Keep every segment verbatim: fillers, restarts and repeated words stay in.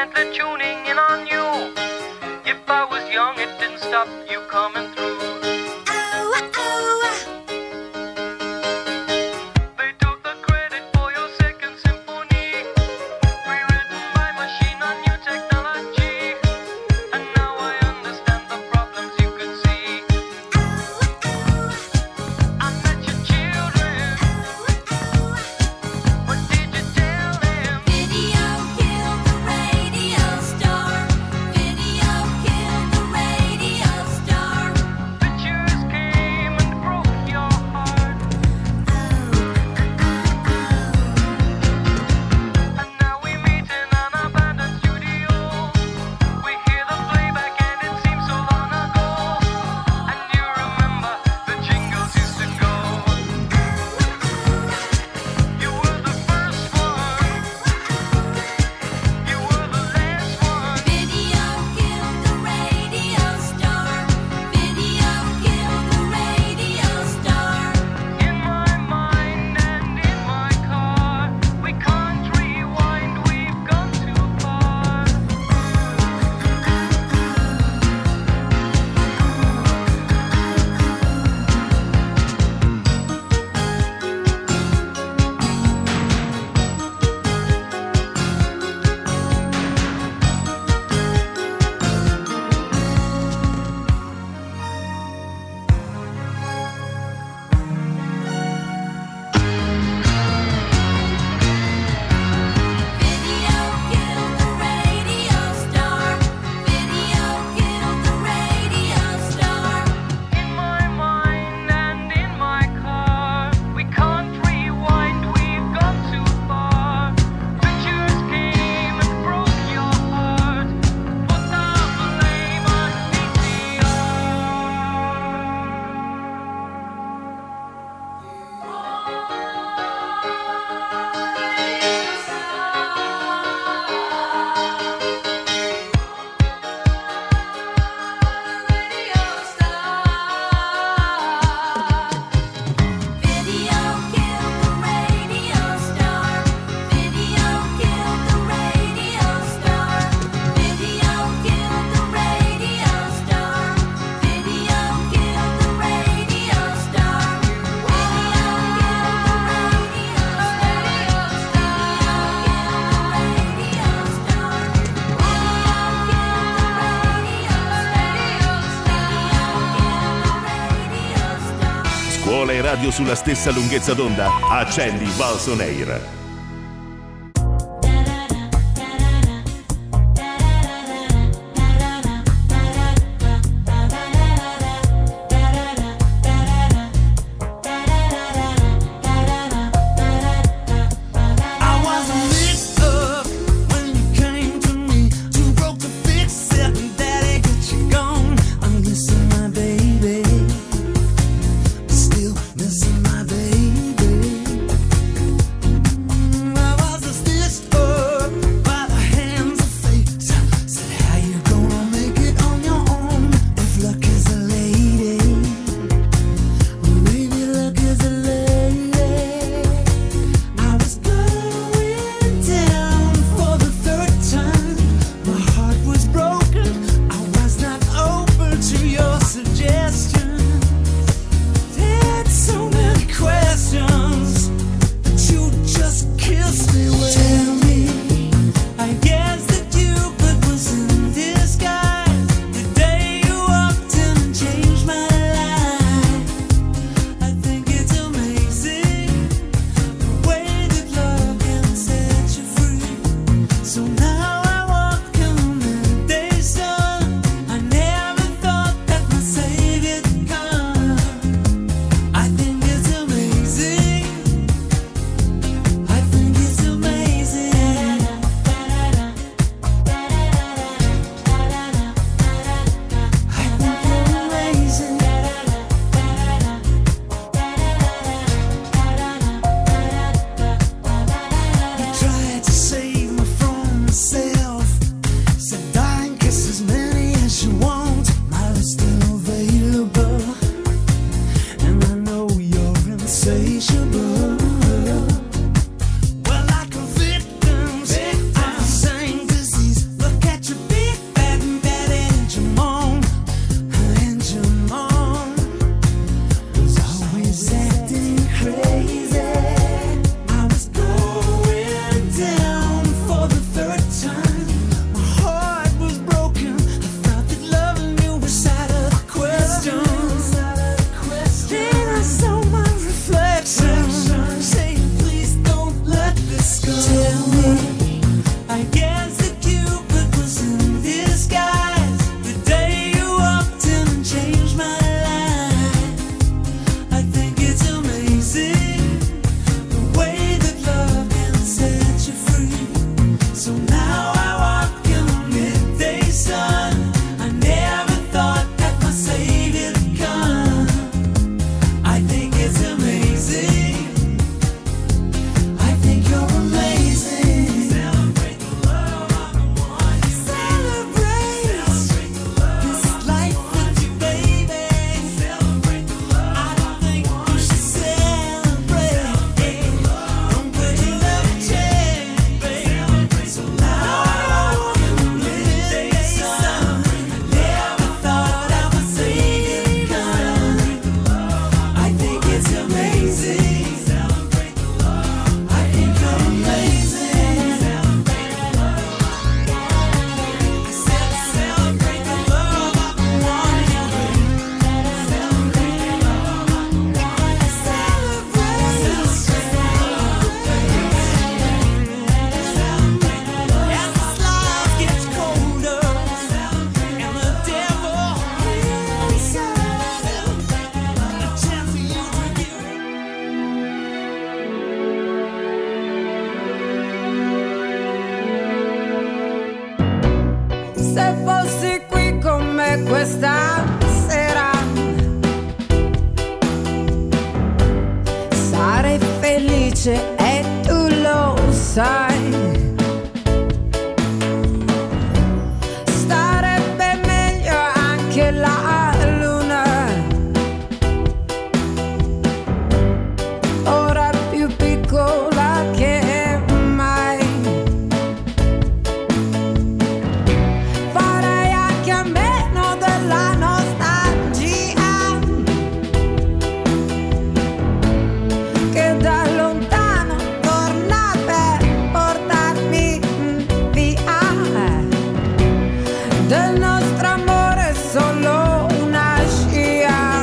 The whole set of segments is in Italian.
gently tuning in on you. If I was young, it didn't stop you coming through. Scuola e radio sulla stessa lunghezza d'onda. Accendi Valls On Air. Still missing my baby. felice e tu lo sai. Starebbe meglio anche la luna, ora più piccola che mai. Farei anche a meno della nostalgia che da lontano torna per portarmi via. Del nostro amore solo una scia,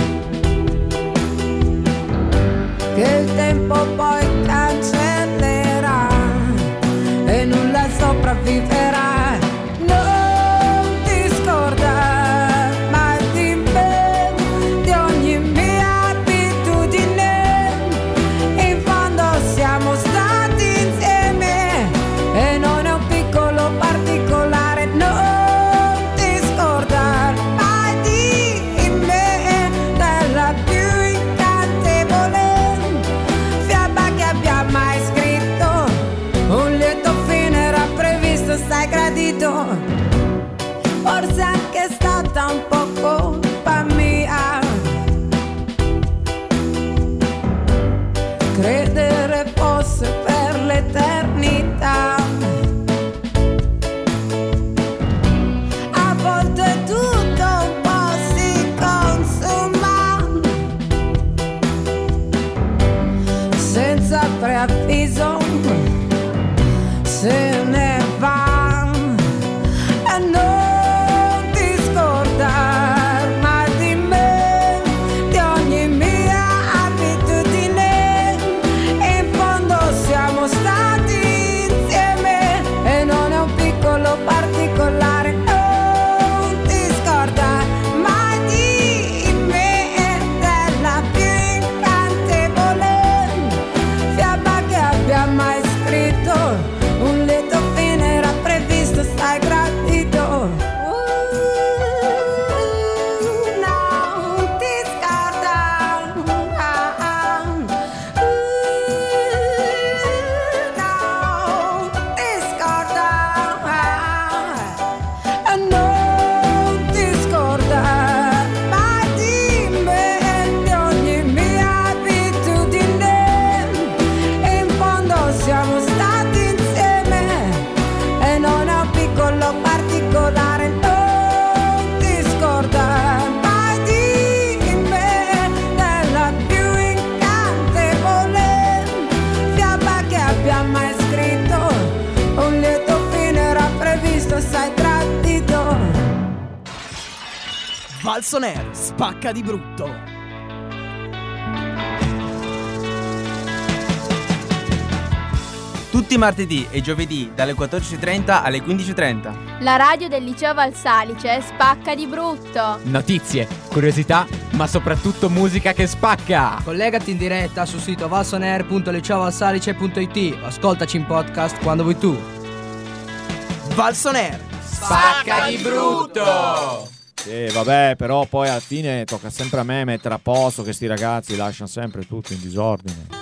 che il tempo poi cancellerà e nulla sopravviverà. Non ti scordare mai di me, di ogni mia abitudine. In fondo siamo stati insieme e non è un piccolo particolare. Non ti scordare mai di me, della più incantevole fiaba che abbia mai scritto. Un lieto fine era previsto, sai, gradito. Forse anche stata un po' colpa mia credere fosse per l'eternità. A volte tutto un po' si consuma senza preavviso, se ne va. E non ti scordare mai di me, di ogni mia abitudine. In fondo siamo stati insieme e non è un piccolo particolare. Non ti scordare mai di me, della più incantevole fiaba che abbia mai scritto. Un lieto fine era previsto, stai gradito. Uh, non ti scordare, ah, ah. Uh, non ti scordare, ah. E non ti scordare mai di me, di ogni mia abitudine. In fondo siamo stati insieme e non è un piccolo particolare. Non ti scordare mai di me, della più incantevole fiaba che abbia mai scritto. Un lieto fine era previsto, sai, tradito. Valsoner spacca di brutto. Tutti i martedì e giovedì dalle quattordici e trenta alle quindici e trenta. La radio del liceo Valsalice spacca di brutto. Notizie, curiosità, ma soprattutto musica che spacca. Collegati in diretta sul sito valsonair punto liceovalsalice punto it. Ascoltaci in podcast quando vuoi tu. Valsoner Spacca di brutto. Sì, vabbè, però poi alla fine tocca sempre a me mettere a posto che sti ragazzi lasciano sempre tutto in disordine.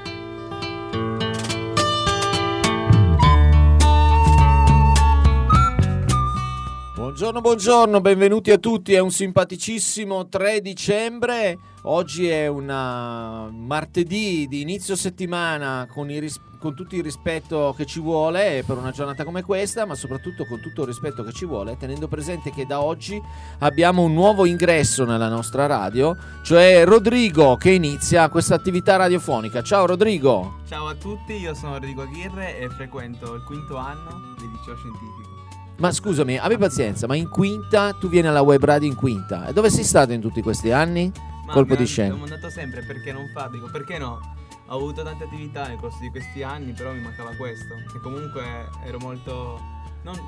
Buongiorno, buongiorno, benvenuti a tutti. È un simpaticissimo tre dicembre. Oggi è una martedì di inizio settimana con, i ris- con tutto il rispetto che ci vuole per una giornata come questa, ma soprattutto con tutto il rispetto che ci vuole, tenendo presente che da oggi abbiamo un nuovo ingresso nella nostra radio, cioè Rodrigo, che inizia questa attività radiofonica. Ciao Rodrigo. Ciao a tutti, io sono Rodrigo Aguirre e frequento il quinto anno del liceo scientifico. Ma scusami, abbi pazienza, ma in quinta tu vieni alla web radio in quinta. E dove sei stato in tutti questi anni? Ma Colpo di Ho scena. mandato sempre, perché non fa, dico, perché no? Ho avuto tante attività nel corso di questi anni, però mi mancava questo. E comunque ero molto non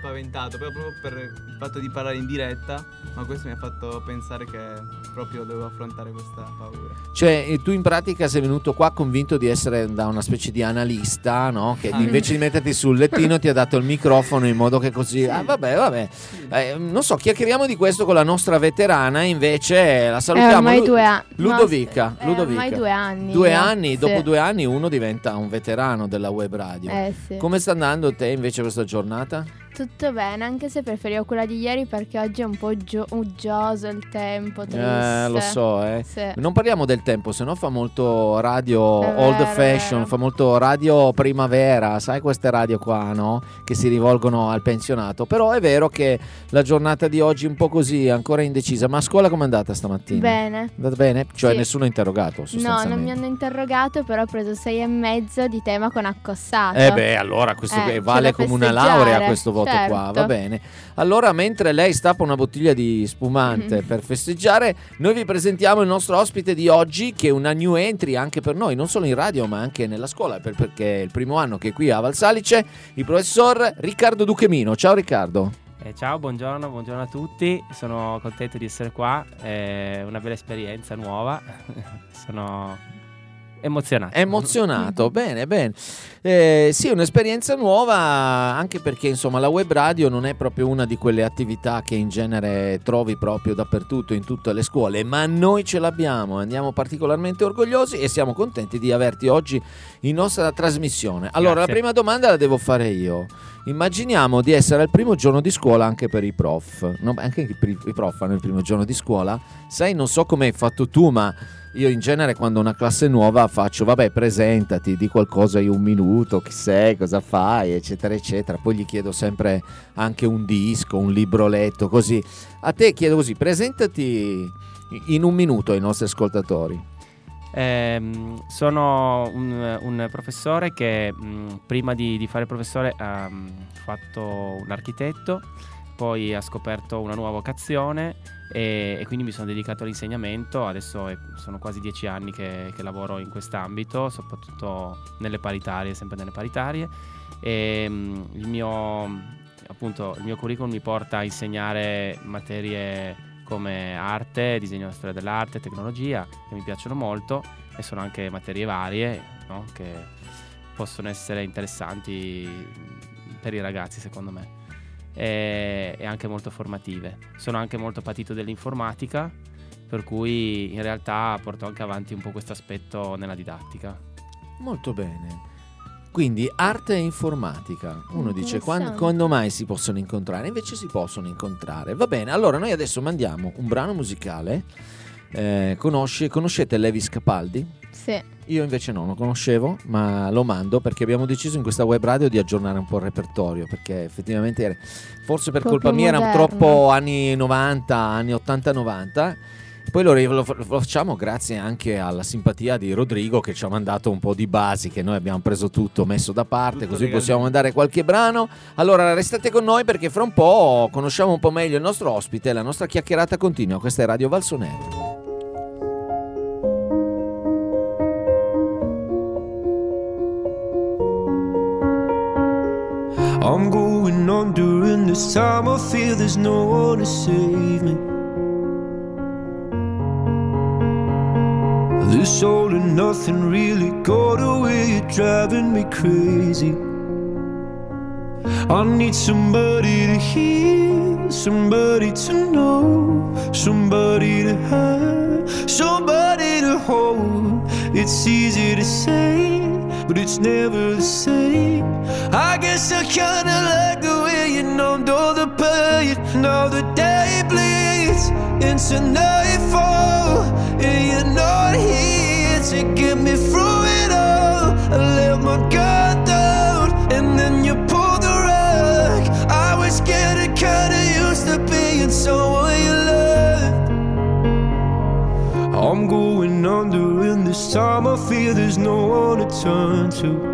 spaventato, però proprio per il fatto di parlare in diretta, ma questo mi ha fatto pensare che proprio dovevo affrontare questa paura. Cioè, tu in pratica sei venuto qua convinto di essere da una specie di analista, no? Che invece di metterti sul lettino ti ha dato il microfono in modo che così... Ah, vabbè, vabbè. Eh, non so, chiacchieriamo di questo con la nostra veterana, invece la salutiamo. È ormai Lu- due anni. Ludovica. È Ludovica. ormai due anni. Due io. anni, Sì. dopo due anni uno diventa un veterano della web radio. Eh sì. Come sta andando te invece questa giornata? Tutto bene, anche se preferivo quella di ieri perché oggi è un po' gio- uggioso il tempo, triste. Eh, lo so, eh. Sì. Non parliamo del tempo, se no fa molto radio È old vero, fashion, è vero. fa molto radio primavera, sai queste radio qua, no? Che si rivolgono al pensionato. Però è vero che la giornata di oggi è un po' così, ancora indecisa. Ma a scuola com'è andata stamattina? Bene. È andata bene? Cioè Sì. nessuno ha interrogato No, sostanzialmente? non mi hanno interrogato, però ho preso sei e mezzo di tema con accossato. Eh beh, allora questo Eh, che c'è vale da come una festeggiare, laurea questo voto qua, certo. va bene. Allora, mentre lei stappa una bottiglia di spumante Mm-hmm. per festeggiare, noi vi presentiamo il nostro ospite di oggi, che è una new entry anche per noi, non solo in radio ma anche nella scuola, per- perché è il primo anno che è qui a Valsalice, il professor Riccardo Duchemino. Ciao Riccardo. Eh, ciao, buongiorno, buongiorno a tutti, sono contento di essere qua, è una bella esperienza nuova, sono emozionato. È emozionato, bene, bene. Eh, sì, un'esperienza nuova, anche perché insomma la web radio non è proprio una di quelle attività che in genere trovi proprio dappertutto, in tutte le scuole, ma noi ce l'abbiamo, andiamo particolarmente orgogliosi e siamo contenti di averti oggi in nostra trasmissione. Allora, Grazie. la prima domanda la devo fare io. Immaginiamo di essere al primo giorno di scuola anche per i prof, no, anche i pri- i prof hanno il primo giorno di scuola. Sai, non so come hai fatto tu, ma io in genere quando ho una classe nuova faccio, vabbè, presentati, di qualcosa io un minuto, chi sei, cosa fai, eccetera, eccetera. Poi gli chiedo sempre anche un disco, un libro letto, così. A te chiedo così, presentati in un minuto ai nostri ascoltatori. Ehm, sono un, un professore che mh, prima di, di fare professore ha mh, fatto un architetto, poi ha scoperto una nuova vocazione e, e quindi mi sono dedicato all'insegnamento. Adesso è- sono quasi dieci anni che, che lavoro in quest'ambito, soprattutto nelle paritarie, sempre nelle paritarie. E, mh, il mio, appunto, il mio curriculum mi porta a insegnare materie come arte, disegno e storia dell'arte, tecnologia, che mi piacciono molto, e sono anche materie varie, no? Che possono essere interessanti per i ragazzi, secondo me, e, e anche molto formative. Sono anche molto patito dell'informatica, per cui in realtà porto anche avanti un po' questo aspetto nella didattica. Molto bene. Quindi arte e informatica. Uno dice quando, Interessante. quando mai si possono incontrare? Invece si possono incontrare. Va bene, allora noi adesso mandiamo un brano musicale. Eh, conosci- conoscete Lewis Capaldi? Sì. Io invece no, non conoscevo, ma lo mando perché abbiamo deciso in questa web radio di aggiornare un po' il repertorio, perché effettivamente era- forse per Un po' colpa più mia era moderno. troppo anni novanta, anni ottanta novanta. Poi lo, lo- lo facciamo grazie anche alla simpatia di Rodrigo, che ci ha mandato un po' di basi che noi abbiamo preso tutto, messo da parte, Tutto così legalmente. possiamo mandare qualche brano. Allora restate con noi perché fra un po' conosciamo un po' meglio il nostro ospite, la nostra chiacchierata continua. Questa è Radio Valsonero. I'm going on during this time. I feel there's no one to save me. This all and nothing really got away. You're driving me crazy. I need somebody to hear, somebody to know, somebody to have, somebody to hold. It's easy to say, but it's never the same. I guess I kinda like the way you numbed all the pain. Now the day bleeds into nightfall, and you're not here to get me through it all. I let my guard down, and then you pulled the rug. I was getting kinda used to being someone you loved. I'm going under, and this time I feel there's no one to turn to.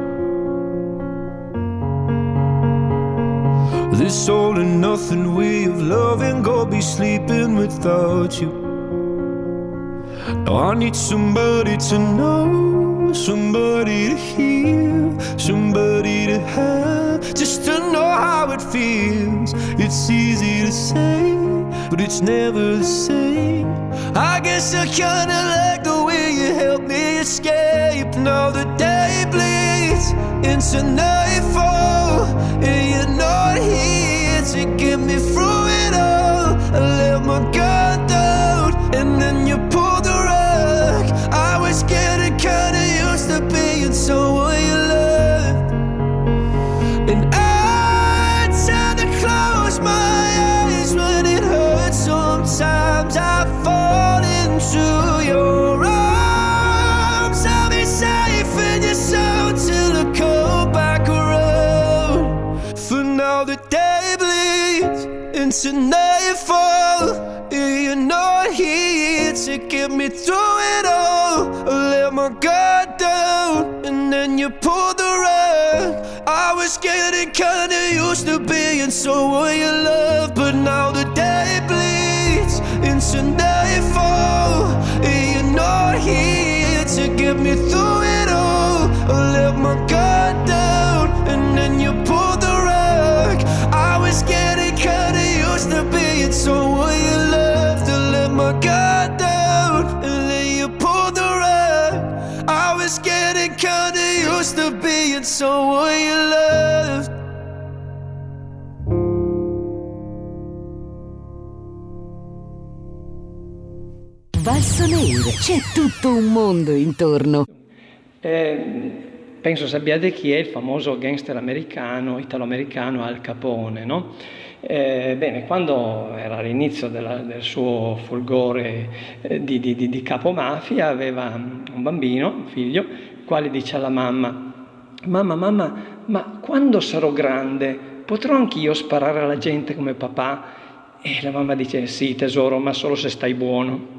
This all and nothing way of loving, go be sleeping without you. Now I need somebody to know, know, somebody to hear, somebody to have, just to know how it feels. It's easy to say, but it's never the same. I guess I kinda like the way you help me escape. Now the day bleeds into nightfall, and you're not here to get me through it all. I let my guard down, and then you pulled the rug. I was getting kinda used to being someone you loved, and I tend to close my eyes when it hurts. Sometimes I fall into your arms. I'll be safe in your soul till I come back around. For now the day bleeds into nightfall, and you're not here to get me through it all. I let my guard down, and then you pulled the rug. I was getting kinda used to being someone you love, but now the day bleeds into nightfall, and you're not here to get me through it all. I let my guard down, and then you pulled the rug. I was getting kinda used to being someone you loved. I let my guard down, and then you pulled the rug. I was getting kinda used to being someone you loved. Valsoneir, c'è tutto un mondo intorno. Eh, penso sappiate chi è il famoso gangster americano, italo-americano Al Capone, no? Eh, bene, quando era all'inizio della, del suo folgore eh, di, di, di capomafia, aveva un bambino, un figlio, il quale dice alla mamma: mamma, mamma, ma quando sarò grande potrò anch'io sparare alla gente come papà? E la mamma dice: sì tesoro, ma solo se stai buono.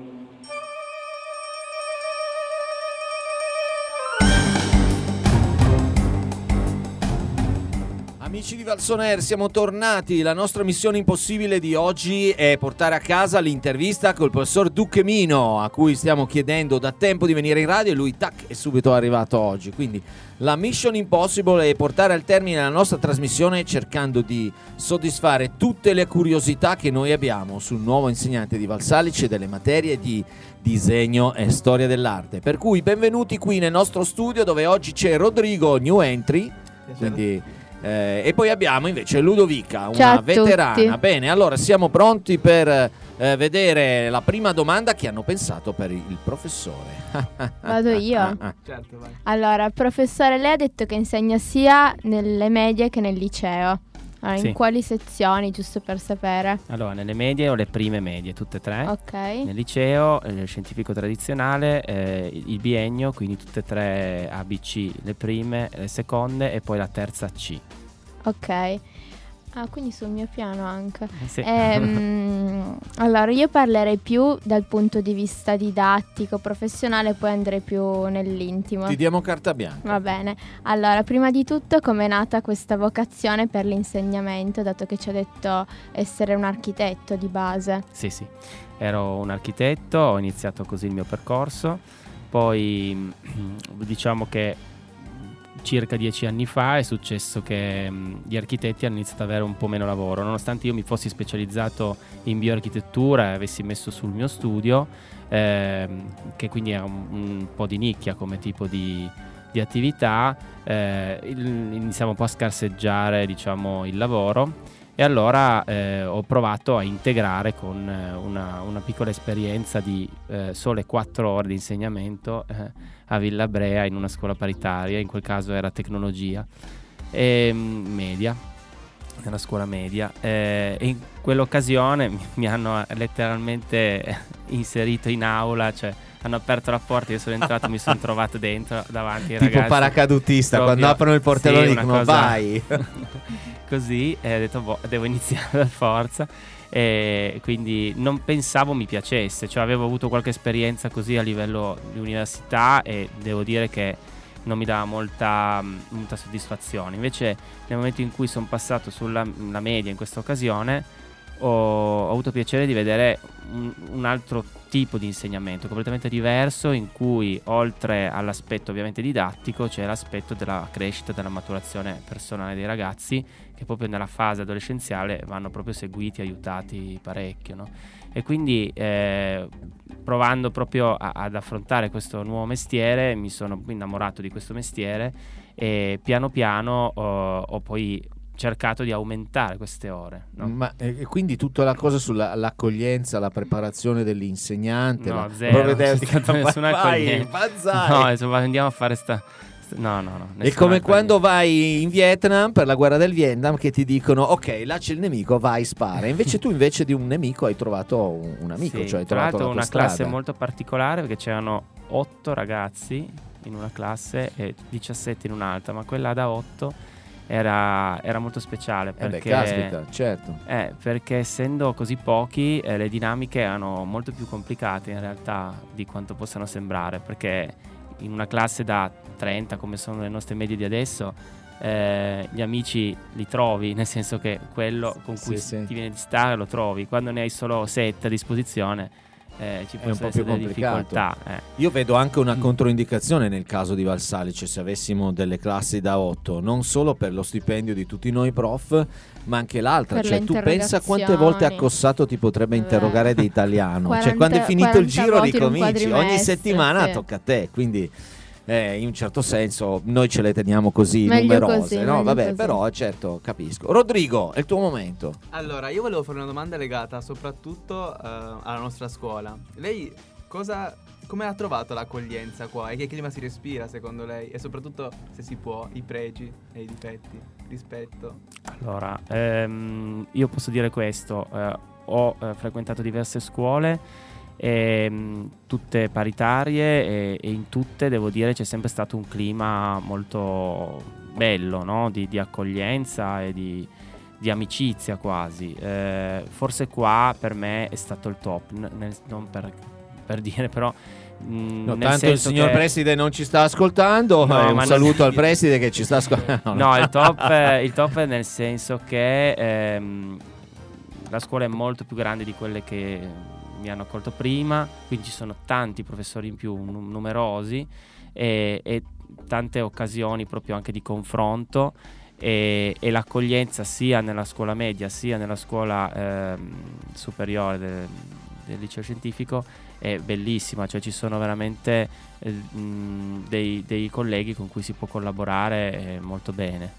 Amici di Valsonair, siamo tornati. La nostra missione impossibile di oggi è portare a casa l'intervista col professor Duchemino, a cui stiamo chiedendo da tempo di venire in radio, e lui tac è subito arrivato oggi. Quindi la mission impossible è portare al termine la nostra trasmissione cercando di soddisfare tutte le curiosità che noi abbiamo sul nuovo insegnante di Valsalice delle materie di disegno e storia dell'arte. Per cui benvenuti qui nel nostro studio, dove oggi c'è Rodrigo, new entry, quindi Eh, e poi abbiamo invece Ludovica, una Ciao a veterana. tutti. Bene, allora siamo pronti per eh, vedere la prima domanda che hanno pensato per il professore. Vado io? Certo, vai. Allora, professore, lei ha detto che insegna sia nelle medie che nel liceo. Allora, Sì. in quali sezioni, giusto per sapere? Allora, nelle medie ho le prime medie, tutte e tre. Ok. Nel liceo, eh, scientifico tradizionale, eh, il biennio, quindi tutte e tre A B C, le prime, le seconde e poi la terza C. Ok. Ah, quindi sul mio piano anche. Sì. Ehm, allora, io parlerei più dal punto di vista didattico, professionale, poi andrei più nell'intimo. Ti diamo carta bianca. Va bene. Allora, prima di tutto, com'è nata questa vocazione per l'insegnamento, dato che ci ha detto essere un architetto di base? Sì, sì. Ero un architetto, ho iniziato così il mio percorso, poi diciamo che circa dieci anni fa è successo che mh, gli architetti hanno iniziato ad avere un po' meno lavoro, nonostante io mi fossi specializzato in bioarchitettura e avessi messo sul mio studio, ehm, che quindi è un, un po' di nicchia come tipo di, di attività, eh, il, iniziamo un po' a scarseggiare, diciamo, il lavoro. E allora eh, ho provato a integrare con eh, una, una piccola esperienza di eh, sole quattro ore di insegnamento eh, a Villabrea in una scuola paritaria, in quel caso era tecnologia e media, nella scuola media. Eh, e in quell'occasione mi, mi hanno letteralmente inserito in aula, cioè hanno aperto la porta, io sono entrato, mi sono trovato dentro davanti ai Tipo ragazzi. paracadutista, Proprio, quando aprono il portellone sì, dicono una cosa vai. Così, e ho detto boh, devo iniziare per forza, e quindi non pensavo mi piacesse, cioè avevo avuto qualche esperienza così a livello di università e devo dire che non mi dava molta, molta soddisfazione. Invece nel momento in cui sono passato sulla la media in questa occasione ho, ho avuto piacere di vedere un, un altro tipo di insegnamento completamente diverso, in cui oltre all'aspetto ovviamente didattico c'è l'aspetto della crescita, della maturazione personale dei ragazzi, che proprio nella fase adolescenziale vanno proprio seguiti, aiutati parecchio, no? E quindi eh, provando proprio a, ad affrontare questo nuovo mestiere mi sono innamorato di questo mestiere e piano piano ho, ho poi cercato di aumentare queste ore, no? Ma e quindi tutta la cosa sull'accoglienza, la preparazione dell'insegnante, No, la zero, non c'è propedeutica, stata nessuna vai, accoglienza. bazzai. No, insomma, andiamo a fare sta... sta- No, no, no. È nessuna come accoglienza. quando vai in Vietnam per la guerra del Vietnam, che ti dicono ok, là c'è il nemico, vai, spara. Invece tu invece di un nemico hai trovato un, un amico, Sì, cioè hai tra trovato l'altro la tua una strada. classe molto particolare, perché c'erano otto ragazzi in una classe e diciassette in un'altra, ma quella da otto era, era molto speciale, Eh beh, perché caspita, certo. eh, perché essendo così pochi eh, le dinamiche erano molto più complicate in realtà di quanto possano sembrare, perché in una classe da trenta, come sono le nostre medie di adesso, eh, gli amici li trovi, nel senso che quello con cui Sì, sì. ti viene di stare lo trovi. Quando ne hai solo sette a disposizione eh, ci È un possono po' più essere delle complicato. difficoltà. eh. Io vedo anche una controindicazione nel caso di Valsalice, se avessimo delle classi da otto, non solo per lo stipendio di tutti noi prof, ma anche l'altra. Per Cioè le tu pensa quante volte interrogazioni. Accossato ti potrebbe interrogare di italiano. Cioè quaranta quando è finito il quaranta giro voti in un ricominci, ogni quadrimestre, settimana sì. tocca a te, quindi eh, in un certo senso noi ce le teniamo così Meglio numerose, così, no? meglio Vabbè, così. però certo, capisco. Rodrigo, è il tuo momento. Allora, io volevo fare una domanda legata soprattutto eh, alla nostra scuola. Lei cosa, come ha trovato l'accoglienza qua? E che clima si respira secondo lei? E soprattutto, se si può, i pregi e i difetti, rispetto. Allora, ehm, io posso dire questo, eh, ho eh, frequentato diverse scuole, ehm, tutte paritarie, e, e in tutte devo dire c'è sempre stato un clima molto bello, no? di, di accoglienza e di, di amicizia quasi. Eh, forse qua per me è stato il top, n- nel- non per, per dire, però... mh, No, nel tanto il senso signor che- preside non ci sta ascoltando. No, eh, un ma non- saluto al preside che ci sta ascoltando. No, il top, eh, il top è nel senso che ehm, la scuola è molto più grande di quelle che mi hanno accolto prima, quindi ci sono tanti professori in più, num- numerosi, e, e tante occasioni proprio anche di confronto, e, e l'accoglienza sia nella scuola media sia nella scuola ehm, superiore de- del liceo scientifico è bellissima, cioè ci sono veramente eh, mh, dei, dei colleghi con cui si può collaborare eh, molto bene.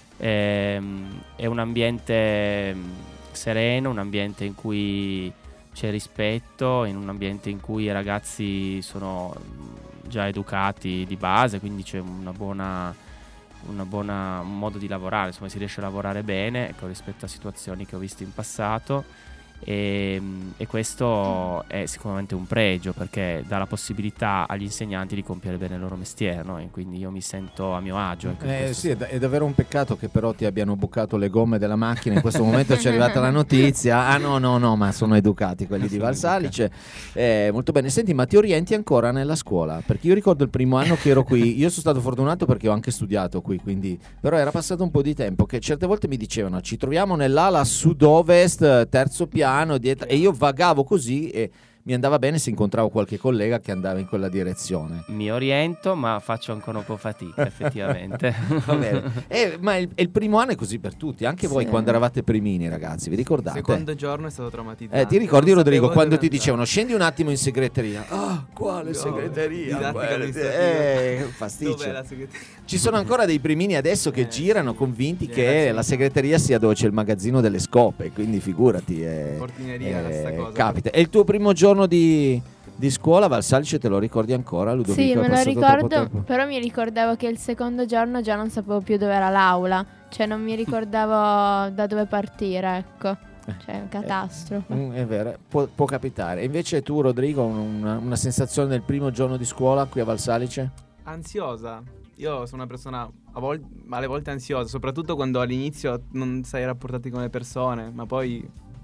Ehm, è un ambiente mh, sereno, un ambiente in cui c'è rispetto, in un ambiente in cui i ragazzi sono mh, già educati di base, quindi c'è una buona, una buona un modo di lavorare, insomma si riesce a lavorare bene, ecco, rispetto a situazioni che ho visto in passato. E, e questo è sicuramente un pregio, perché dà la possibilità agli insegnanti di compiere bene il loro mestiere, no? E quindi io mi sento a mio agio, ecco, in Eh, questo sì, è, da- è davvero un peccato che però ti abbiano bucato le gomme della macchina. In questo momento ci è arrivata la notizia. Ah no, no, no, ma sono educati quelli di Valsalice. Eh, molto bene. Senti, ma ti orienti ancora nella scuola? Perché io ricordo il primo anno che ero qui. Io sono stato fortunato perché ho anche studiato qui, quindi però era passato un po' di tempo che certe volte mi dicevano ci troviamo nell'ala sud-ovest, terzo piano, dietro, e io vagavo così e mi andava bene se incontravo qualche collega che andava in quella direzione. mi oriento, ma faccio ancora un po' fatica effettivamente. Va bene. Eh, ma il, il primo anno è così per tutti, anche voi Sì. quando eravate primini, ragazzi, vi ricordate? Il secondo giorno è stato traumatizzante. Eh, ti ricordi, Non Rodrigo, sapevo quando dove ti dicevano scendi un attimo in segreteria? Ah, quale No, segreteria? didattica Quale- amministrativa. Eh, pasticcio. Dov'è la segreteria? Ci sono ancora dei primini adesso che Eh, girano sì. convinti Sì, che ragazzi, la segreteria sia dove c'è il magazzino delle scope, quindi figurati. Eh, Portineria, la stessa cosa. capita. E il tuo primo giorno di, di scuola, Valsalice, te lo ricordi ancora, Ludovico? Sì, È me lo passato troppo ricordo, tempo? però mi ricordavo che il secondo giorno già non sapevo più dove era l'aula, cioè non mi ricordavo da dove partire, ecco, cioè un catastrofe. Mm, è vero, può, può capitare. E invece tu, Rodrigo, una, una sensazione del primo giorno di scuola qui a Valsalice? Ansiosa. Io sono una persona a vol- alle volte ansiosa, soprattutto quando all'inizio non sai rapportarti con le persone, ma poi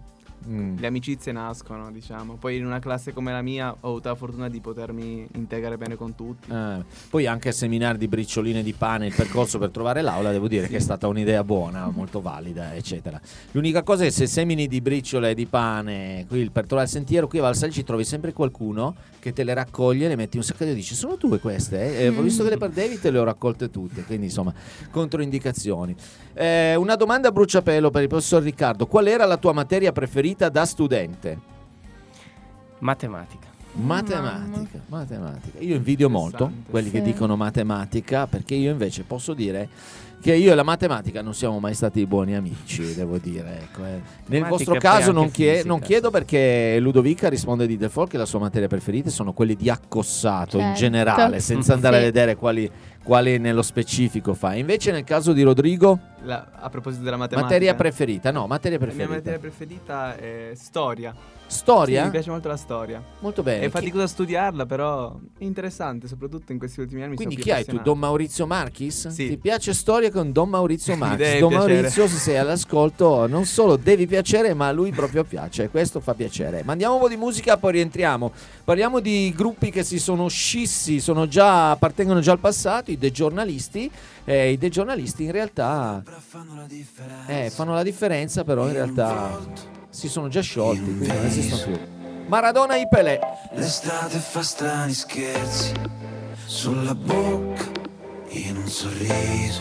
Mm. le amicizie nascono, diciamo. Poi in una classe come la mia ho avuto la fortuna di potermi integrare bene con tutti. Eh, poi anche il seminare di bricioline di pane, il percorso per trovare l'aula, devo dire che è stata un'idea buona, molto valida, eccetera. L'unica cosa è se semini di briciole di pane qui per trovare il sentiero, qui a Valsalice trovi sempre qualcuno che te le raccoglie, le metti un sacco e dici sono tue queste? Eh? Eh, ho visto che le perdevi, te le ho raccolte tutte, quindi insomma controindicazioni. Eh, una domanda a bruciapelo per il professor Riccardo: qual era la tua materia preferita da studente? Matematica. Matematica, matematica. Io invidio molto quelli che Sì. dicono matematica, perché io invece posso dire che io e la matematica non siamo mai stati buoni amici, devo dire. Ecco, eh. Nel Matematica vostro e caso poi non, anche chie- fisica, non chiedo perché Ludovica risponde di default che la sua materia preferita sono quelle di accossato in Certo. generale, senza andare Sì. a vedere quali, quali nello specifico fa. Invece nel caso di Rodrigo, La- a proposito della matematica, materia preferita, no, materia la mia preferita. materia preferita è storia. Storia? Sì, mi piace molto la storia. Molto bene. È faticoso a studiarla, però è interessante, soprattutto in questi ultimi anni. mi Quindi sono chi più hai tu? appassionato. Don Maurizio Marchis? Sì. Ti piace storia con Don Maurizio Marchis? deve Don piacere. Maurizio, se sei all'ascolto, non solo devi piacere, ma a lui proprio piace. Questo fa piacere. Mandiamo un po' di musica, poi rientriamo. Parliamo di gruppi che si sono scissi, sono già, appartengono già al passato, i degiornalisti. Eh, I degiornalisti in realtà eh, fanno la differenza, però in realtà si sono già sciolti, quindi non esistono più. Maradona e Pelé. L'estate fa strani scherzi sulla bocca, in un sorriso.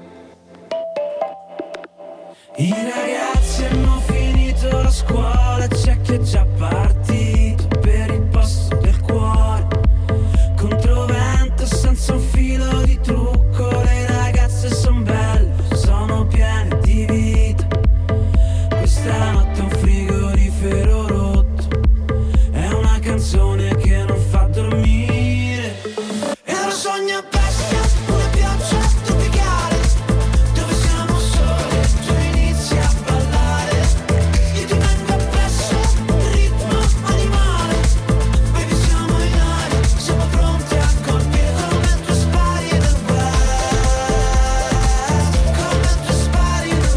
I ragazzi hanno finito la scuola, c'è chi è già partito per il posto del cuore. Controvento senza un filo di trucco, le ragazze son belle, sono piene di vita. Questa notte un frigorifero rotto, è una canzone che non fa dormire. E lo sogno a pesca, una pioggia tropicale, dove siamo soli e tu inizi a ballare. Io ti vengo appresso, ritmo animale. Baby siamo in aria, siamo pronti a colpire come tu spari nel web. Come tu spari nel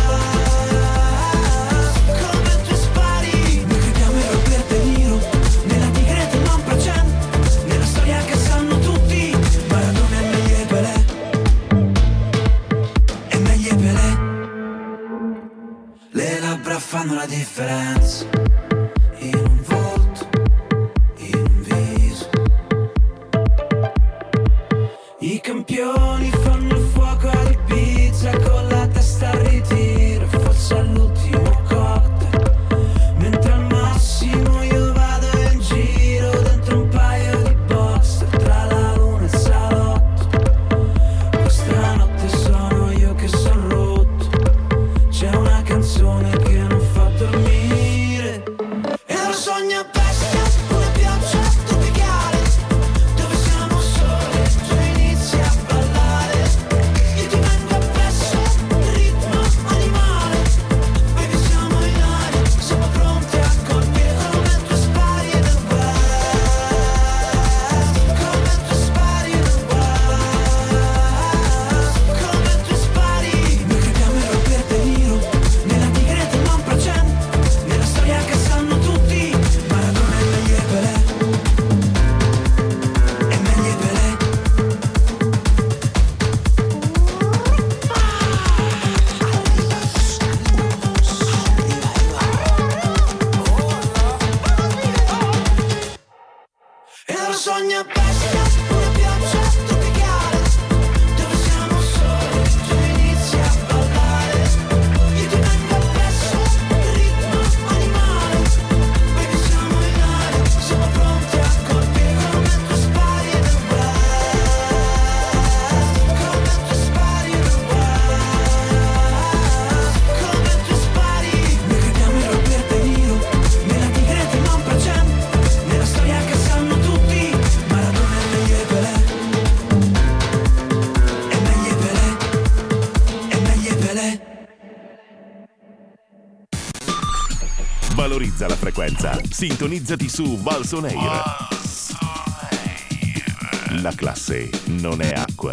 web. Come tu spari. Noi crediamo in Robert De Niro, nella tigre del non precedente, nella storia che sanno tutti. Maradona è meglio e Pelé, è meglio e Pelé. Le labbra fanno la differenza in un volto, in un viso. I campioni fanno il fuoco al pizza con la testa al ritiro, forse all'ultimo cocktail. Mentre al massimo io vado in giro dentro un paio di boxer tra la luna e il salotto. Questa notte sono io che son rotto, c'è una canzone che non fa dormire. E lo sogno a pesca, una pioggia tropicale, dove siamo soli e tu inizi a ballare. Io ti vengo appresso, ritmo animale. Baby siamo in aria, siamo pronti a colpire come tu spari nel web. Come tu spari nel web. Come tu spari. Noi crediamo in Robert De Niro, nella tigre del non precedente, nella storia che sanno tutti. Maradona è meglio e Pelé, è meglio e Pelé. E lo sogno a pesca, una pioggia tropicale, dove siamo soli e tu inizi a ballare. Io ti vengo appresso, ritmo animale. Baby siamo in aria, siamo pronti a colpire come tu spari nel web. Come tu spari nel web. Come tu spari. Noi crediamo in Robert De Niro, nella tigre del non precedente, nella storia che sanno tutti. Maradona è meglio e Pelé, è meglio e Pelé, è meglio e Pelé. Valorizza la frequenza. Sintonizzati su Valsoneir. La classe non è acqua.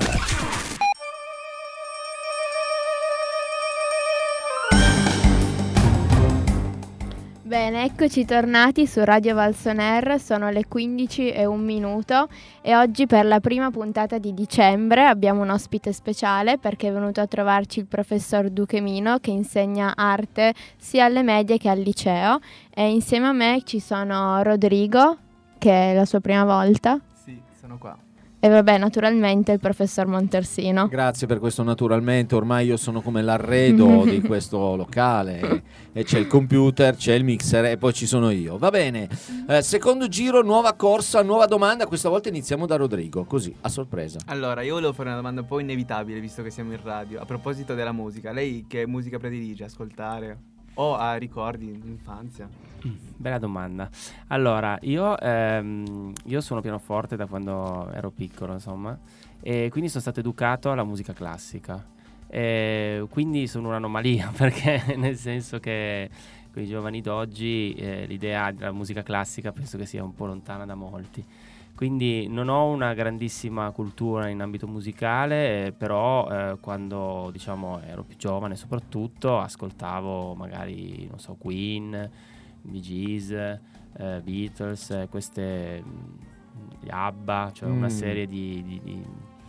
Bene, eccoci tornati su Radio Valsoner, sono le quindici e un minuto e oggi per la prima puntata di dicembre abbiamo un ospite speciale perché è venuto a trovarci il professor Duchemino che insegna arte sia alle medie che al liceo e insieme a me ci sono Rodrigo, che è la sua prima volta. Sì, sono qua. E vabbè, naturalmente il professor Montersino. Grazie per questo naturalmente, ormai io sono come l'arredo di questo locale e, e c'è il computer, c'è il mixer e poi ci sono io. Va bene, eh, secondo giro, nuova corsa, nuova domanda, questa volta iniziamo da Rodrigo, così, a sorpresa. Allora, io volevo fare una domanda un po' inevitabile visto che siamo in radio. A proposito della musica, lei che musica predilige ascoltare? O ha ricordi di infanzia? Mm, bella domanda. Allora, io, ehm, io suono pianoforte da quando ero piccolo, insomma, e quindi sono stato educato alla musica classica. E quindi sono un'anomalia perché nel senso che con i giovani d'oggi eh, l'idea della musica classica penso che sia un po' lontana da molti. Quindi non ho una grandissima cultura in ambito musicale, eh, però eh, quando diciamo ero più giovane soprattutto ascoltavo magari, non so, Queen, Bee Gees, eh, Beatles, eh, queste, gli ABBA, cioè mm. una serie di, di, di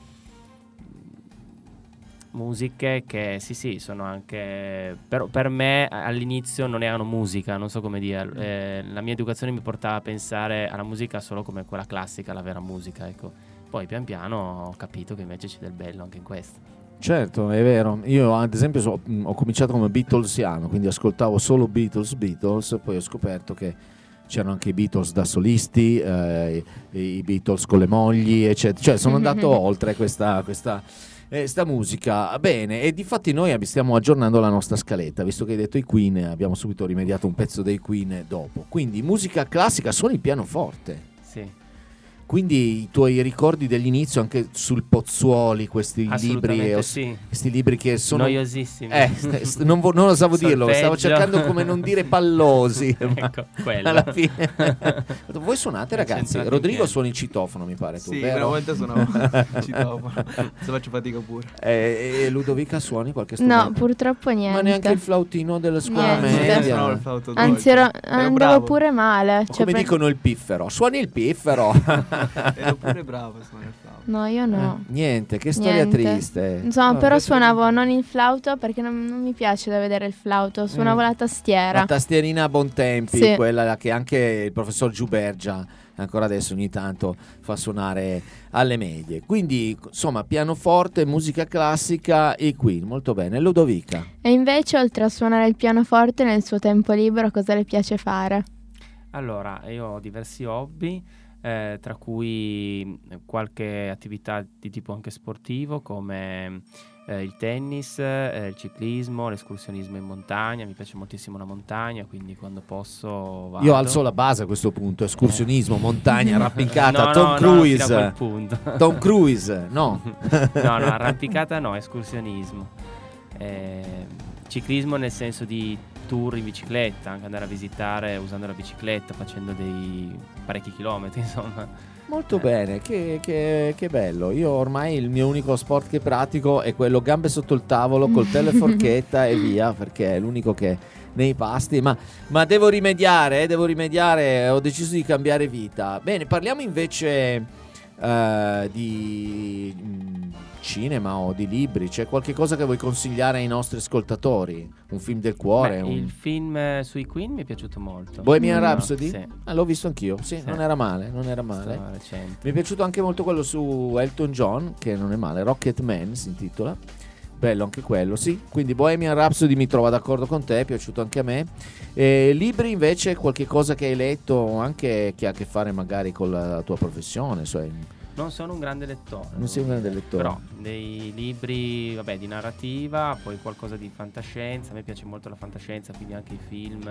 musiche che sì sì sono anche però per me all'inizio non erano musica, non so come dire, eh, la mia educazione mi portava a pensare alla musica solo come quella classica, la vera musica, ecco. Poi pian piano ho capito che invece c'è del bello anche in questo. Certo, è vero, io ad esempio so, mh, ho cominciato come Beatlesiano, quindi ascoltavo solo Beatles, Beatles, poi ho scoperto che c'erano anche i Beatles da solisti, eh, i, i Beatles con le mogli, eccetera, cioè sono andato oltre questa... questa Eh, sta musica, bene, e difatti noi stiamo aggiornando la nostra scaletta, visto che hai detto i Queen, abbiamo subito rimediato un pezzo dei Queen dopo. Quindi musica classica, suoni il pianoforte. Sì. Quindi i tuoi ricordi dell'inizio anche sul Pozzuoli, questi libri, eh, sì. questi libri che sono noiosissimi. Eh, st- st- non, vo- non osavo dirlo, stavo cercando come non dire pallosi. Ecco, quello. Alla fine. Voi suonate, ragazzi? Rodrigo suoni il citofono, mi pare tu, sì, vero? una volta suonavo il citofono. Se faccio fatica pure. Eh, e Ludovica suoni qualche strumento? No, purtroppo niente. Ma neanche il flautino della scuola Niente. media. Il flauto Anzi, ero, andavo bravo. pure male. O Cioè, come pre- dicono il piffero, suoni il piffero. Ero pure bravo a suonare il flauto. No, io no. Eh, niente, che storia Niente. triste. Insomma, No, però invece- suonavo non il flauto perché non, non mi piace da vedere il flauto, suonavo Mm. la tastiera. La tastierina a buon tempi, Sì. quella che anche il professor Giubergia ancora adesso ogni tanto fa suonare alle medie. Quindi, insomma, pianoforte, musica classica e Queen, molto bene. Ludovica? E invece, oltre a suonare il pianoforte nel suo tempo libero, cosa le piace fare? Allora, io ho diversi hobby, eh, tra cui qualche attività di tipo anche sportivo come eh, il tennis, eh, il ciclismo, l'escursionismo in montagna. Mi piace moltissimo la montagna, quindi quando posso vado. Io alzo la base a questo punto, escursionismo, montagna, arrampicata, No, Tom no, no, Cruise. fino a quel punto. Tom Cruise, no. No, no, arrampicata no, escursionismo. Eh, ciclismo nel senso di tour in bicicletta, anche andare a visitare usando la bicicletta, facendo dei parecchi chilometri, insomma. Molto bene, che, che, che bello. Io ormai il mio unico sport che pratico è quello gambe sotto il tavolo, coltello e forchetta e via, perché è l'unico che nei pasti, ma, ma devo rimediare, eh, devo rimediare, ho deciso di cambiare vita. Bene, parliamo invece eh, di mh, cinema o di libri. C'è qualche cosa che vuoi consigliare ai nostri ascoltatori? Un film del cuore? Beh, un... Il film eh, sui Queen mi è piaciuto molto. Bohemian No, Rhapsody? Sì. Ah, l'ho visto anch'io, sì, Sì. non era male, non era male. Sto recente. Mi è piaciuto anche molto quello su Elton John, che non è male, Rocket Man si intitola. Bello anche quello, sì. Quindi Bohemian Rhapsody mi trova d'accordo con te, è piaciuto anche a me. E libri invece, qualche cosa che hai letto anche che ha a che fare magari con la tua professione, cioè... Non sono un grande lettore. Non sei un grande lettore. Però dei libri, vabbè, di narrativa, poi qualcosa di fantascienza. A me piace molto la fantascienza, quindi anche i film.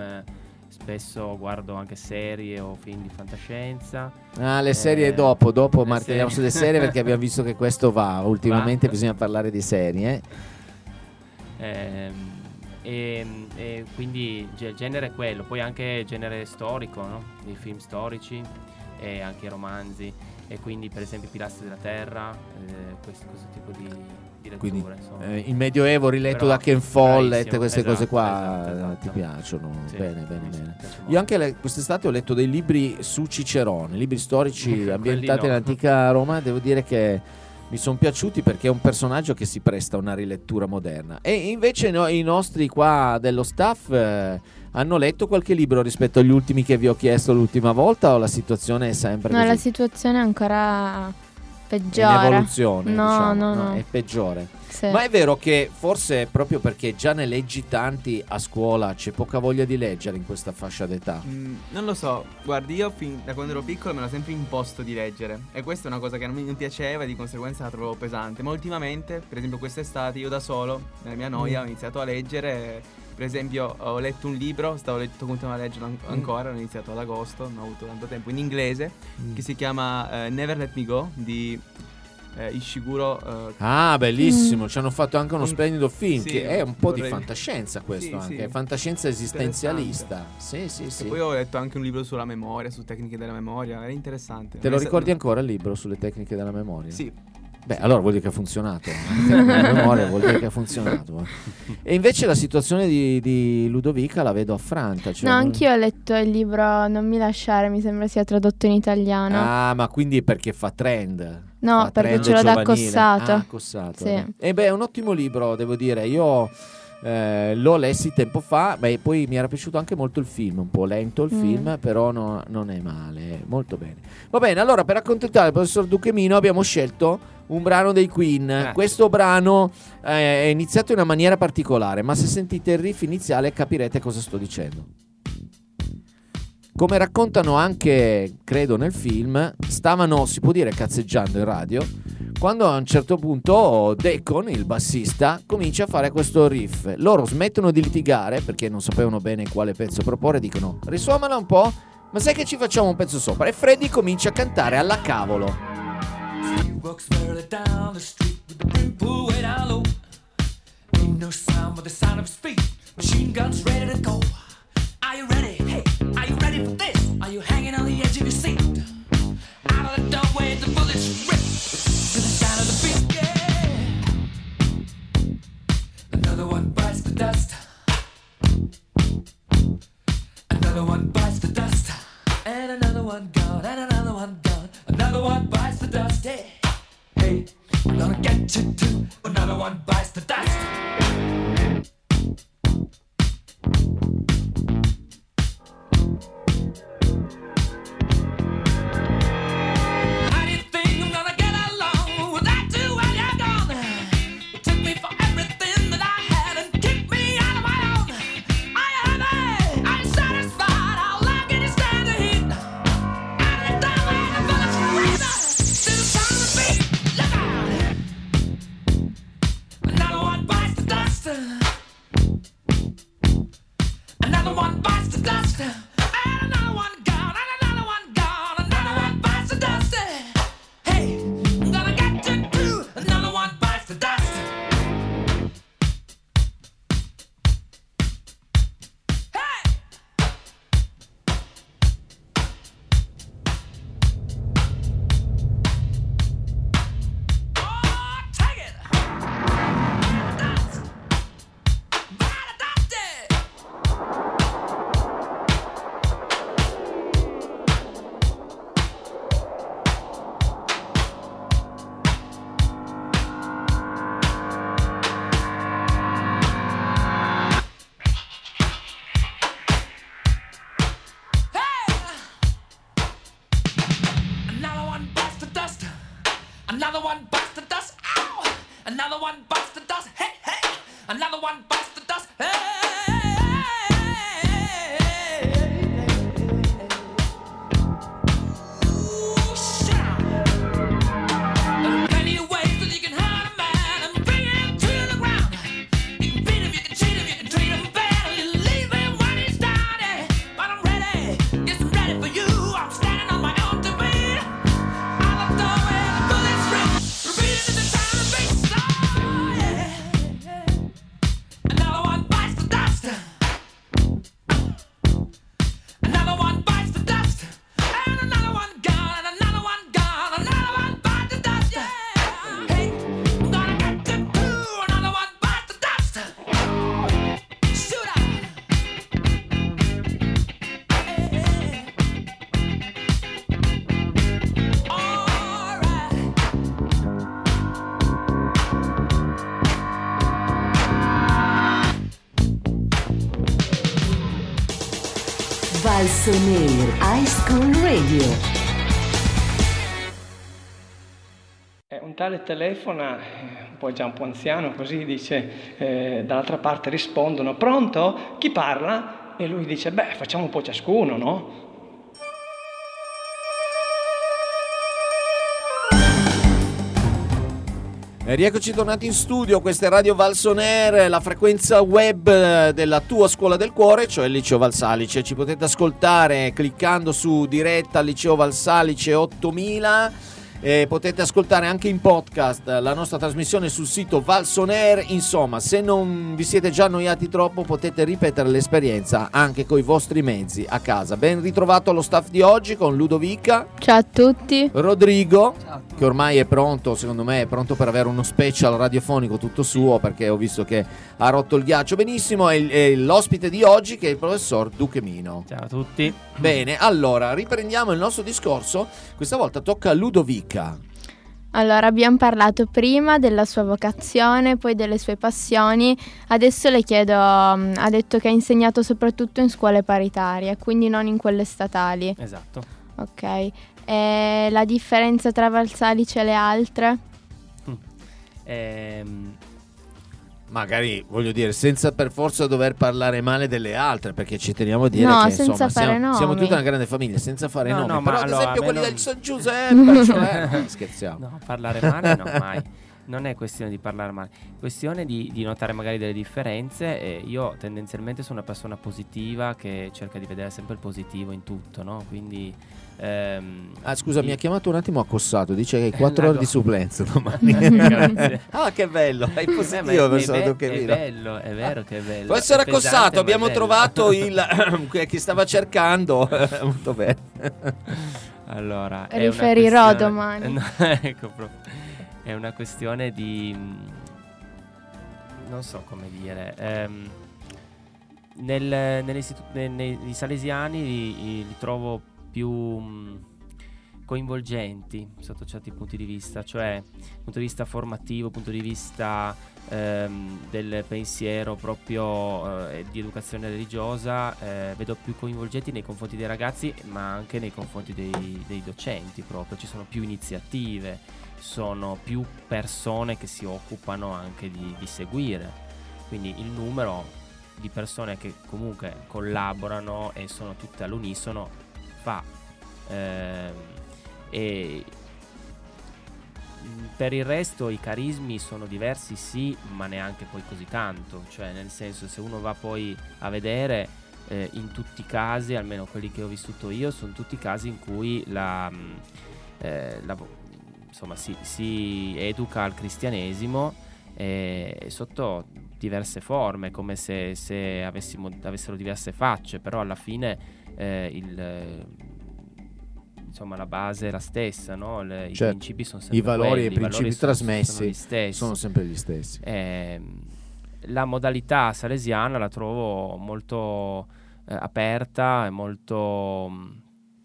Spesso guardo anche serie o film di fantascienza. Ah, le serie Eh, dopo, dopo le martiriamo serie. sulle serie perché abbiamo visto che questo va. Ultimamente Va. bisogna parlare di serie. Ehm, e, e quindi il genere è quello, poi anche genere storico, no? Dei film storici. e anche i romanzi, e quindi per esempio Pilastri della Terra, eh, questo, questo tipo di, di letture. Quindi insomma. eh, il Medioevo riletto Però, da Ken Follett, bravissimo, queste esatto, cose qua esatto, esatto. ti piacciono? Sì, bene, bene, mi bene. piace Io molto. anche le- quest'estate ho letto dei libri su Cicerone, libri storici Quelli ambientati no. nell'antica Roma. Devo dire che mi sono piaciuti perché è un personaggio che si presta a una rilettura moderna. E invece no, i nostri qua dello staff eh, hanno letto qualche libro rispetto agli ultimi che vi ho chiesto l'ultima volta, o la situazione è sempre No, così? la situazione è ancora È in peggiore. evoluzione, No, diciamo, no, no. è peggiore. Sì. Ma è vero che forse proprio perché già ne leggi tanti a scuola c'è poca voglia di leggere in questa fascia d'età. Mm, non lo so, guardi, io fin da quando ero piccolo me l'ho sempre imposto di leggere, e questa è una cosa che non mi non piaceva e di conseguenza la trovavo pesante. Ma ultimamente, per esempio quest'estate, io da solo, nella mia noia, Mm. ho iniziato a leggere. Per esempio ho letto un libro, stavo letto, continuando a leggerlo an- ancora, ho iniziato ad agosto, non ho avuto tanto tempo, in inglese, Mm. che si chiama eh, Never Let Me Go di eh, Ishiguro eh, Ah, bellissimo, ci hanno fatto anche uno Un- splendido film sì, che è un po' di vorrei- fantascienza questo Sì, anche, sì. fantascienza esistenzialista. Sì, sì, E sì. poi ho letto anche un libro sulla memoria, su tecniche della memoria, era interessante. Te lo Non è- ricordi ancora il libro sulle tecniche della memoria? Sì. Beh, allora vuol dire che ha funzionato. La memoria vuol dire che ha funzionato. eh. E invece la situazione di, di Ludovica la vedo affranta. Cioè No, non- anch'io ho letto il libro Non mi lasciare, mi sembra sia tradotto in italiano. Ah, ma quindi perché fa trend? No, Fa perché trend ce l'ho da giovanile. Cossato. Ah, Cossato. Sì. eh. E beh, è un ottimo libro, devo dire. Io eh, lo lessi tempo fa, beh, poi mi era piaciuto anche molto il film, un po' lento il Mm. film, però no- non è male, molto bene. Va bene, allora per accontentare il professor Duchemino abbiamo scelto un brano dei Queen. Grazie. Questo brano eh, è iniziato in una maniera particolare, ma se sentite il riff iniziale capirete cosa sto dicendo. Come raccontano anche, credo, nel film, stavano, si può dire, cazzeggiando in radio, quando a un certo punto Deacon, il bassista, comincia a fare questo riff. Loro smettono di litigare perché non sapevano bene quale pezzo proporre, dicono risuonala un po', ma sai che ci facciamo un pezzo sopra? E Freddy comincia a cantare alla cavolo. He walks further down the street with the brim pulled way down low. Ain't no sound but the sound of his feet. Machine guns ready to go. Are you ready? Hey, are you ready for this? Are you hanging on the edge of your seat? Out of the doorway, the bullets rip to the sound of the beat. Yeah. Another one bites the dust. Another one bites the dust. And another one gone. And another one gone. Another one bites the dust. Hey, hey, I'm gonna get you too. Another one bites the dust. How do you think I'm gonna get along without you when you're gone? You took me for everything that I had and kicked me out of my own. Are you happy? Are you satisfied? How long can you stand the heat? Out of the doorway, the bullets rip to the sound of the beat. Look out! Another one bites the dust. Another one bites the dust. And another one gone. And another one gone. Another one bites the dust. Hey, I'm gonna get you too. Another one bites the dust. Another one bites the dust. Another one bites the dust. Ow! Another one bites the dust. Hey, hey! Another one bites the dust. Hey! Ooh, shut up. There are plenty of ways that you can hurt a man and bring him to the ground. You can beat him, you can cheat him, you can treat him bad, or you leave him when he's down. Yeah. But I'm ready, yes, I'm ready for you. I'm standing on my own two feet. Out of the doorway, the bullets rip, repeating to the sound of the beat. Oh, yeah, yeah. Another one bites the dust. Valso Air High School Radio. Eh, un tale telefona, eh, un po' già un po' anziano, così dice, eh, dall'altra parte rispondono: pronto? Chi parla? E lui dice: beh, facciamo un po' ciascuno, no? E rieccoci tornati in studio, questa è Radio Valso On Air, la frequenza web della tua scuola del cuore, cioè il Liceo Valsalice. Ci potete ascoltare cliccando su diretta Liceo Valsalice ottomila. E potete ascoltare anche in podcast la nostra trasmissione sul sito Valso On Air. Insomma, se non vi siete già annoiati troppo, potete ripetere l'esperienza anche con i vostri mezzi a casa. Ben ritrovato allo staff di oggi con Ludovica. Ciao a tutti. Rodrigo, che ormai è pronto, secondo me è pronto per avere uno special radiofonico tutto suo, perché ho visto che ha rotto il ghiaccio benissimo. E, e l'ospite di oggi, che è il professor Duchemino. Ciao a tutti. Bene, allora riprendiamo il nostro discorso. Questa volta tocca a Ludovica. Allora, abbiamo parlato prima della sua vocazione, poi delle sue passioni. Adesso le chiedo, um, ha detto che ha insegnato soprattutto in scuole paritarie, quindi non in quelle statali. Esatto. Ok. E la differenza tra Valsalice e le altre? Mm. Ehm... Magari, voglio dire, senza per forza dover parlare male delle altre, perché ci teniamo a dire no, che senza insomma fare siamo, nomi. siamo tutta una grande famiglia, senza fare No, nomi. no, Però ma ad allora, esempio quelli non- del San Giuseppe, cioè, scherziamo. No, parlare male no, mai. Non è questione di parlare male, questione di, di notare magari delle differenze. E io tendenzialmente sono una persona positiva che cerca di vedere sempre il positivo in tutto, no? Quindi ehm, Ah, scusa, i- mi ha chiamato un attimo accostato. Dice che hai quattro La ore go- di supplenza domani. Grazie. Ah, che bello, hai Eh, ma positivo è, per è, Duchemino. be- è bello, è vero che è bello. Può essere È pesante, accossato, ma abbiamo è bello. trovato il che chi stava cercando. Molto bene. Allora, è una Riferirò questione- domani. No, ecco proprio. È una questione di mh, non so come dire. ehm, nel, nell'istitu- nei, nei salesiani li, li trovo più mh, coinvolgenti sotto certi punti di vista, cioè punto di vista formativo, punto di vista ehm, del pensiero proprio eh, di educazione religiosa, eh, vedo più coinvolgenti nei confronti dei ragazzi, ma anche nei confronti dei, dei docenti proprio. Ci sono più iniziative, sono più persone che si occupano anche di, di seguire, quindi il numero di persone che comunque collaborano e sono tutte all'unisono fa ehm, e mh, per il resto i carismi sono diversi, sì, ma neanche poi così tanto, cioè nel senso, se uno va poi a vedere eh, in tutti i casi, almeno quelli che ho vissuto io, sono tutti casi in cui la, mh, eh, la vo- insomma si, si educa al cristianesimo eh, sotto diverse forme, come se, se avessimo, avessero diverse facce, però alla fine eh, il, eh, insomma la base è la stessa, no? Le- i Certo, principi sono sempre i valori quelli, e i principi valori sono- trasmessi sono gli stessi. sono sempre gli stessi. Ehm, la modalità salesiana la trovo molto eh, aperta e molto mh,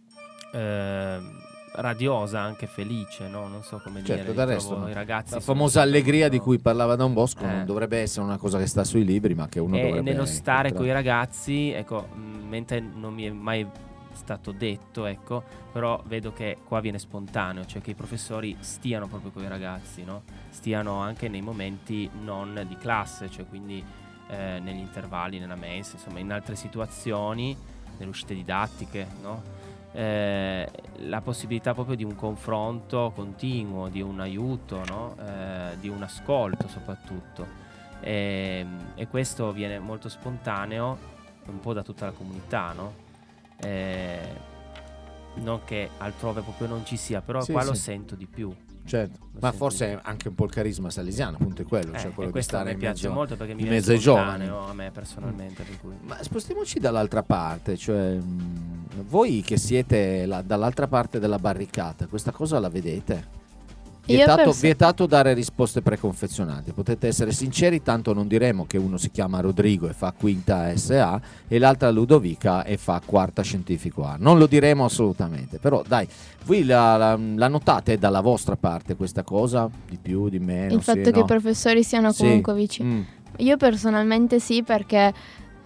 ehm, radiosa, anche felice, no? Non so come Certo, dire. del li resto trovo- i ragazzi la sono famosa sempre allegria molto- di cui parlava Don Bosco Eh. non dovrebbe essere una cosa che sta sui libri, ma che uno e dovrebbe nello stare con i incontrare. ragazzi, ecco, mh, mentre non mi è mai stato detto, ecco, però vedo che qua viene spontaneo, cioè che i professori stiano proprio con i ragazzi, no? Stiano anche nei momenti non di classe, cioè quindi eh, negli intervalli, nella mensa, insomma in altre situazioni, nelle uscite didattiche, no? Eh, la possibilità proprio di un confronto continuo, di un aiuto, no? Eh, di un ascolto soprattutto. E, e questo viene molto spontaneo un po' da tutta la comunità, no? Eh, non che altrove proprio non ci sia, però Sì, qua sì. lo sento di più. Certo, Lo ma sento forse di è anche un po' il carisma salesiano, appunto è quello, Eh, cioè e quello di questo stare mi in piace mezzo, molto perché mi in viene mezzo ai giovani. spontaneo a me personalmente, per cui. Ma spostiamoci dall'altra parte, cioè mh, voi che siete la- dall'altra parte della barricata, questa cosa la vedete? Io Vietato, perso- vietato dare risposte preconfezionate, potete essere sinceri, tanto non diremo che uno si chiama Rodrigo e fa quinta S A e l'altra Ludovica e fa quarta scientifico A, non lo diremo assolutamente, però dai, voi la, la- la notate dalla vostra parte questa cosa, di più, di meno? Il fatto sì, che no? i professori siano Sì. comunque vicini. Mm. Io personalmente sì, perché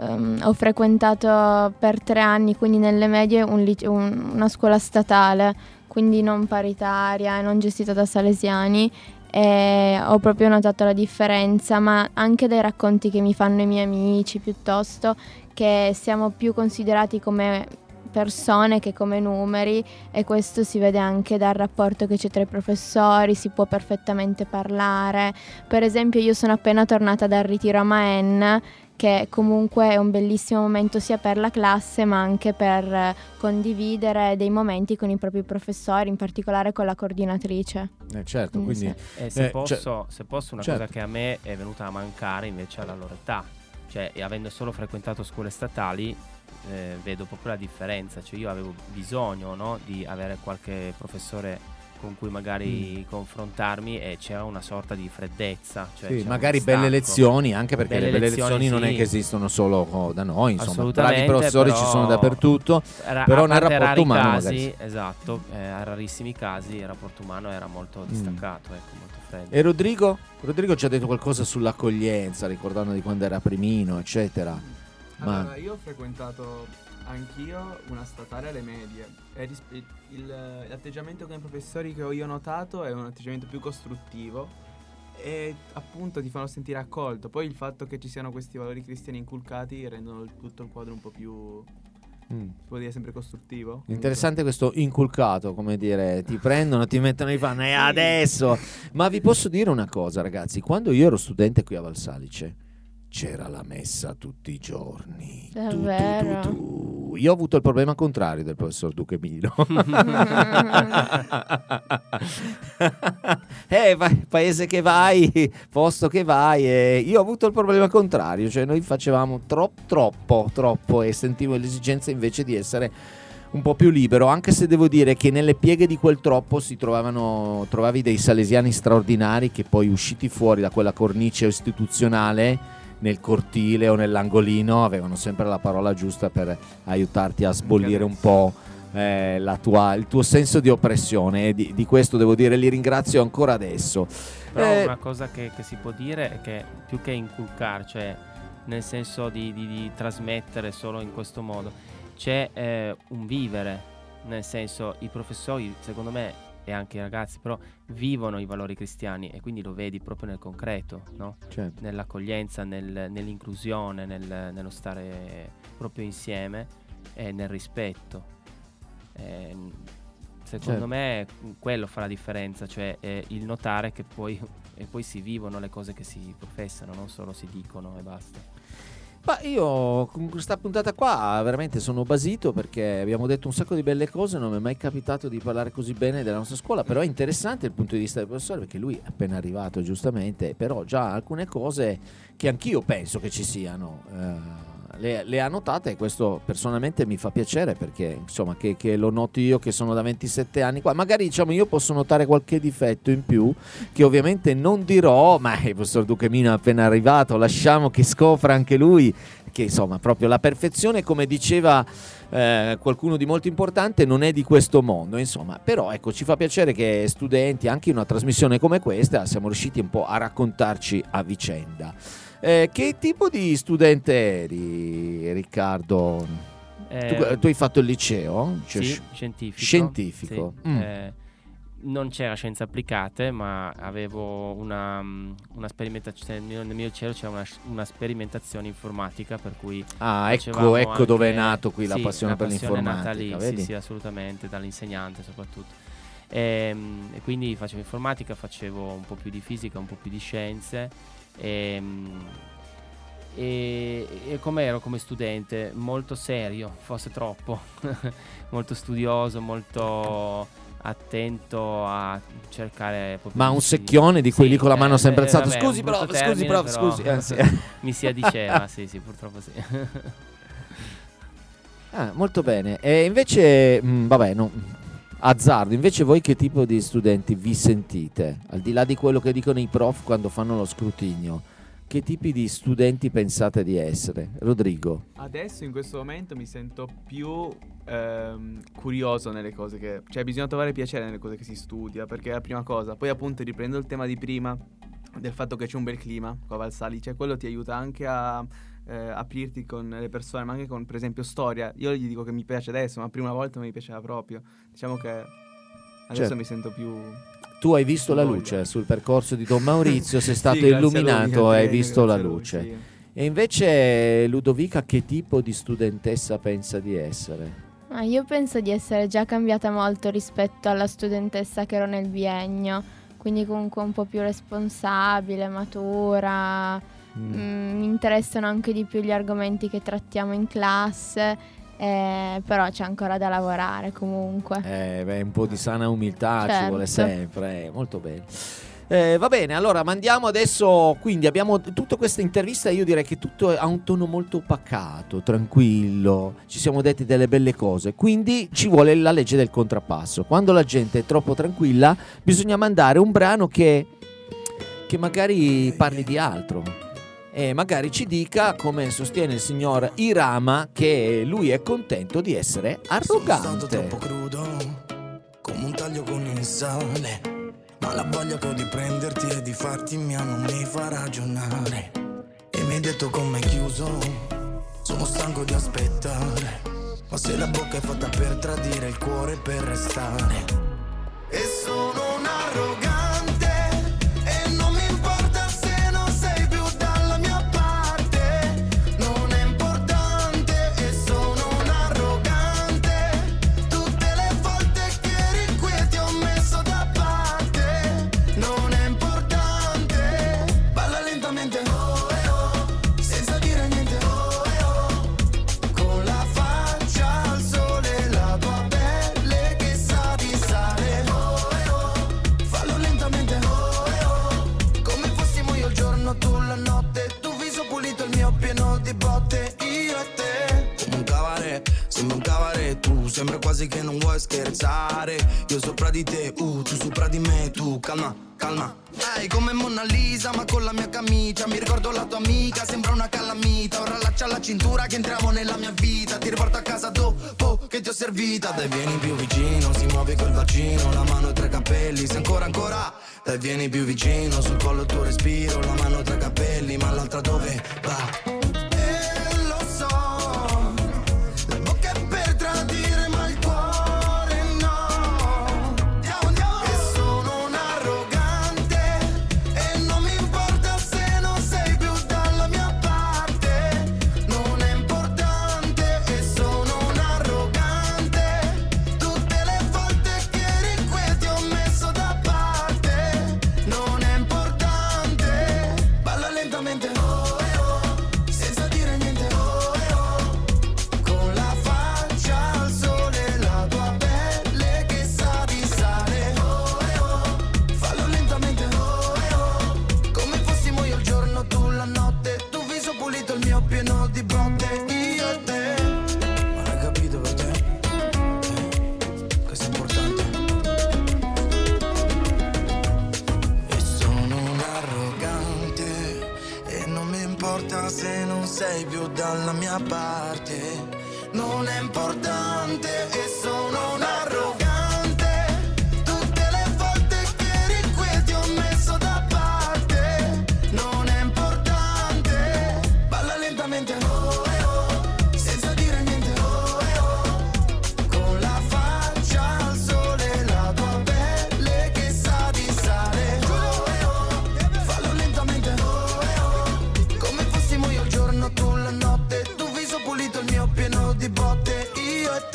ehm, ho frequentato per tre anni, quindi nelle medie, un lice- un- una scuola statale, quindi non paritaria e non gestita da salesiani, e ho proprio notato la differenza, ma anche dai racconti che mi fanno i miei amici, piuttosto che siamo più considerati come persone che come numeri, e questo si vede anche dal rapporto che c'è tra i professori, si può perfettamente parlare. Per esempio, io sono appena tornata dal ritiro a Maen, che comunque è un bellissimo momento sia per la classe ma anche per condividere dei momenti con i propri professori, in particolare con la coordinatrice. Eh certo, quindi E se, eh, posso, cioè- se posso, una certo. cosa che a me è venuta a mancare invece alla loro età, cioè e avendo solo frequentato scuole statali, eh, vedo proprio la differenza. Cioè io avevo bisogno, no, di avere qualche professore con cui magari Mm. confrontarmi, e c'era una sorta di freddezza, cioè Sì, c'era magari un belle distacco. lezioni, anche perché Belle le belle lezioni, lezioni non è sì. che esistono solo oh, da noi, insomma, Assolutamente, bravi professori però ci sono dappertutto, era- però a nel parte rapporto rari umano casi, magari sì. esatto, eh, a rarissimi casi il rapporto umano era molto distaccato, ecco, molto freddo. E Rodrigo? Rodrigo ci ha detto qualcosa sull'accoglienza, ricordando di quando era primino, eccetera. Ma Allora, io ho frequentato anch'io una statale alle medie e ris- il- il- l'atteggiamento con i professori che ho io notato è un atteggiamento più costruttivo e appunto ti fanno sentire accolto. Poi il fatto che ci siano questi valori cristiani inculcati rendono il- tutto il quadro un po' più, Mm. si può dire, sempre costruttivo. interessante questo inculcato, come dire, ti prendono, ti mettono in fanno e Sì. adesso. Ma vi posso dire una cosa, ragazzi, quando io ero studente qui a Valsalice c'era la messa tutti i giorni. Tu, tu, Davvero? tu, tu. Io ho avuto il problema contrario del professor Duchemino. eh, vai, paese che vai, posto che vai. E io ho avuto il problema contrario, cioè noi facevamo troppo, troppo, troppo e sentivo l'esigenza invece di essere un po' più libero, anche se devo dire che nelle pieghe di quel troppo si trovavano trovavi dei salesiani straordinari che poi, usciti fuori da quella cornice istituzionale, nel cortile o nell'angolino, avevano sempre la parola giusta per aiutarti a sbollire un po' eh, la tua, il tuo senso di oppressione, e di, di questo devo dire li ringrazio ancora adesso. Però Eh, una cosa che, che si può dire è che più che inculcare, cioè nel senso di, di- di trasmettere solo in questo modo, c'è eh, un vivere, nel senso i professori, secondo me, e anche i ragazzi, però vivono i valori cristiani, e quindi lo vedi proprio nel concreto, no? Certo. Nell'accoglienza, nel- nell'inclusione, nel- nello stare proprio insieme e nel rispetto. Eh, secondo Certo. me quello fa la differenza, cioè eh, il notare che poi, e poi si vivono le cose che si professano, non solo si dicono e basta. Ma io con questa puntata qua veramente sono basito, perché abbiamo detto un sacco di belle cose, non mi è mai capitato di parlare così bene della nostra scuola, però è interessante il punto di vista del professore, perché lui è appena arrivato giustamente, però già alcune cose che anch'io penso che ci siano eh, le, le ha notate, e questo personalmente mi fa piacere, perché insomma che, che lo noti io che sono da ventisette anni qua, magari diciamo io posso notare qualche difetto in più che ovviamente non dirò, ma il professor Duchemino è appena arrivato, lasciamo che scopra anche lui che insomma proprio la perfezione, come diceva eh, qualcuno di molto importante, non è di questo mondo, insomma. Però ecco, ci fa piacere che studenti, anche in una trasmissione come questa, siamo riusciti un po' a raccontarci a vicenda. Eh, che tipo di studente eri, Riccardo? Eh, tu, tu hai fatto il liceo? Cioè, sì, sci- scientifico. Scientifico. Sì. Mm. Eh, non c'era scienze applicate, ma avevo una, mm, una sperimentazione. Nel mio, nel mio liceo c'era una, una sperimentazione informatica, per cui Ah, ecco, facevamo ecco anche- dove è nato qui la sì, passione per passione è nata l'informatica, lì, vedi? sì, sì, assolutamente, dall'insegnante soprattutto. Ehm, E, quindi facevo informatica, facevo un po' più di fisica, un po' più di scienze. ehm, E, e come ero come studente, molto serio, forse troppo, molto studioso, molto attento a cercare proprio Ma di- un secchione di quelli sì, con la mano eh, sempre eh, alzata. vabbè, Scusi, un brutto prof, scusi, termine, prof, però scusi. Eh, sì. mi si addiceva, sì, sì, purtroppo sì. Ah, molto bene. E invece, mh, vabbè, no, azzardo, invece voi che tipo di studenti vi sentite? Al di là di quello che dicono i prof quando fanno lo scrutinio, che tipi di studenti pensate di essere? Rodrigo? Adesso in questo momento mi sento più ehm, curioso nelle cose che... Cioè bisogna trovare piacere nelle cose che si studia, perché è la prima cosa. Poi appunto riprendo il tema di prima, del fatto che c'è un bel clima qua a Valsalice, quello ti aiuta anche a eh, aprirti con le persone, ma anche con, per esempio, storia. Io gli dico che mi piace adesso, ma prima volta non mi piaceva proprio. Diciamo che adesso Certo. mi sento più... Tu hai visto la Voglio. luce sul percorso di Don Maurizio, sei Sì, stato grazie a lui, illuminato, grazie hai a lui, visto la grazie a lui, luce. sì. E invece Ludovica che tipo di studentessa pensa di essere? Ah, io penso di essere già cambiata molto rispetto alla studentessa che ero nel biennio, quindi comunque un po' più responsabile, matura, Mm. mm, mi interessano anche di più gli argomenti che trattiamo in classe, eh, però c'è ancora da lavorare comunque. Eh, beh, un po' di sana umiltà ci Certo. vuole sempre, eh, molto bene. Eh, va bene, allora mandiamo adesso, quindi abbiamo tutta questa intervista, io direi che tutto ha un tono molto pacato, tranquillo, ci siamo detti delle belle cose, quindi ci vuole la legge del contrappasso. Quando la gente è troppo tranquilla bisogna mandare un brano che, che magari parli di altro e magari ci dica, come sostiene il signor Irama, che lui è contento di essere arrogante. troppo crudo, come un taglio con il sale. Ma la voglia che ho di prenderti e di farti mia non mi fa ragionare. E mi hai detto come chiuso, sono stanco di aspettare. Ma se la bocca è fatta per tradire, il cuore per restare. E sono un arrogante, e non mi importa se non sei più dalla mia parte. Non è importante, e sono un arrogante. Tutte le volte che eri qui ti ho messo da parte. Non è importante, balla lentamente, oh eh oh, senza dire niente, oh eh oh, con la faccia al sole, la tua pelle che sa di sale, oh eh oh, fallo lentamente, oh eh oh, come fossimo io il giorno, tu la notte, tu viso pulito, il mio pieno di botte, io e te, come un cabaret, sembra un cabaret, tu sembra quasi che non vuoi scherzare, io sopra di te, uh, tu sopra di me, tu calma, calma. Ehi, come Mona Lisa, ma con la mia camicia. Mi ricordo la tua amica, sembra una calamita. Ora allaccia la cintura che entriamo nella mia vita. Ti riporto a casa dopo che ti ho servita. Dai, vieni più vicino, si muove col bacino. La mano tra i capelli, se ancora ancora. Dai, vieni più vicino, sul collo tuo respiro. La mano tra i capelli, ma l'altra dove va? E lo so, la bocca è per tradire, ma il cuore no. Andiamo, andiamo. E sono un arrogante, e non mi importa se non sei più dalla mia parte. Non è importante, e sono un arrogante. Tutte le volte che eri qui ti ho messo da parte. Non è importante, balla lentamente, oh eh oh, senza dire niente, oh eh oh, con la faccia al sole, la tua pelle che sa di sale, oh eh oh, fallo lentamente, oh eh oh, come fossimo io il giorno, tu la notte, tu viso pulito, il mio pieno di botte, io e te. Ma l'hai capito per te? Eh, questo è importante. E sono un arrogante, e non mi importa se non sei più dalla mia parte. Non è importante, e sono un arrogante. Tutte le volte che eri qui ti ho messo da parte. Non è importante, balla lentamente, oh eh oh, senza dire niente, oh eh oh, con la faccia al sole, la tua pelle che sa di sale, oh eh oh, fallo lentamente, oh eh oh, come fossimo io il giorno, tu la notte, tu viso pulito, il mio pieno di botte, io e te.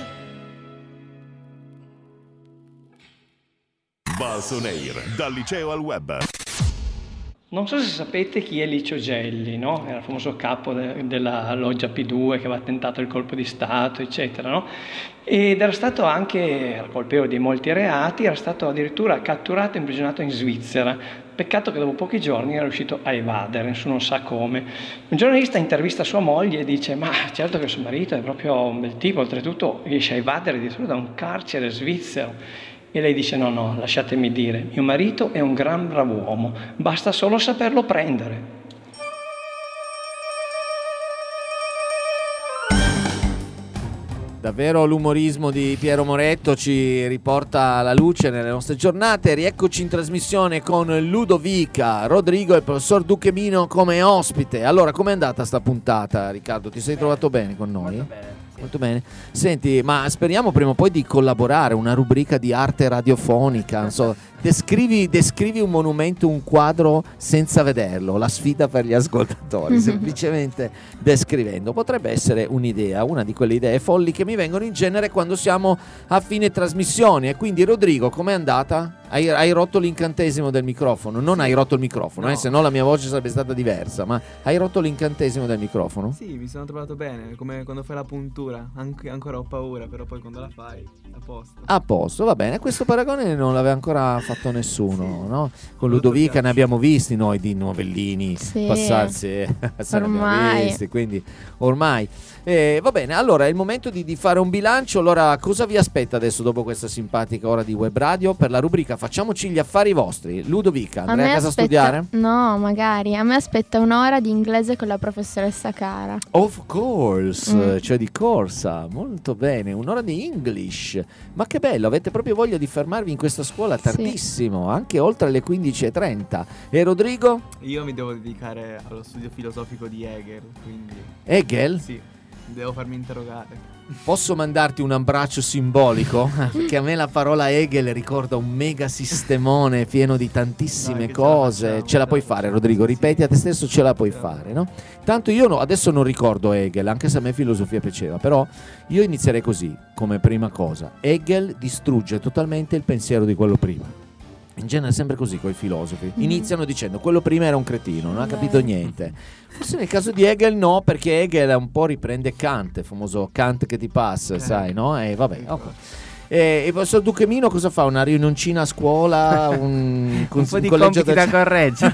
Balsonair, dal liceo al web. Non so se sapete chi è Licio Gelli, no? Era il famoso capo de- della loggia P due che aveva tentato il colpo di Stato, eccetera, no? Ed era stato anche, era colpevole di molti reati, era stato addirittura catturato e imprigionato in Svizzera. Peccato che dopo pochi giorni era riuscito a evadere, nessuno sa come. Un giornalista intervista sua moglie e dice: ma certo che suo marito è proprio un bel tipo, oltretutto riesce a evadere addirittura da un carcere svizzero. E lei dice: no, no, lasciatemi dire, mio marito è un gran brav'uomo, basta solo saperlo prendere. Davvero l'umorismo di Piero Moretto ci riporta alla luce nelle nostre giornate. Rieccoci in trasmissione con Ludovica, Rodrigo e il professor Duchemino come ospite. Allora, com'è andata sta puntata, Riccardo? Ti sei trovato bene con noi? Molto bene. Molto bene. Senti, ma speriamo prima o poi di collaborare, una rubrica di arte radiofonica, non so, descrivi, descrivi un monumento, un quadro senza vederlo, la sfida per gli ascoltatori, semplicemente descrivendo. Potrebbe essere un'idea, una di quelle idee folli che mi vengono in genere quando siamo a fine trasmissione. E quindi Rodrigo, com'è andata? Hai, hai rotto l'incantesimo del microfono? Non hai rotto il microfono, No. eh, se no la mia voce sarebbe stata diversa, ma hai rotto l'incantesimo del microfono? Sì, mi sono trovato bene, come quando fai la puntura. Anche, ancora ho paura, però poi quando la fai, a posto. A posto, va bene. Questo paragone non l'aveva ancora fatto nessuno, no? Con Ludovica ne abbiamo visti noi di novellini Sì. passarsi, se ne abbiamo Ormai. visti, quindi ormai. Eh, va bene, allora è il momento di, di fare un bilancio. Allora, cosa vi aspetta adesso dopo questa simpatica ora di web radio per la rubrica Facciamoci gli affari vostri? Ludovica, A andrai me a casa a aspetta- studiare? No, magari. A me aspetta un'ora di inglese con la professoressa Cara. Of course, Mm. cioè di corsa, molto bene, un'ora di English, ma che bello, avete proprio voglia di fermarvi in questa scuola tardissimo, anche oltre le quindici e trenta. E Rodrigo? Io mi devo dedicare allo studio filosofico di Hegel, quindi... Hegel? Sì, devo farmi interrogare. Posso mandarti un abbraccio simbolico? Perché a me la parola Hegel ricorda un mega sistemone pieno di tantissime Dai, che ce la cose. facciamo, Ce la puoi fare, Rodrigo, ripeti a te stesso, ce la puoi fare, no? Tanto io no, adesso non ricordo Hegel, anche se a me filosofia piaceva, però io inizierei così, come prima cosa. Hegel distrugge totalmente il pensiero di quello prima. In genere è sempre così con i filosofi. Iniziano dicendo quello prima era un cretino, non ha capito niente. Forse nel caso di Hegel no, perché Hegel un po' riprende Kant, il famoso Kant che ti passa, sai, no? E vabbè, ok. E il professor Duchemino cosa fa? Una riunioncina a scuola? Un, Un po' di collegio compiti da correggere.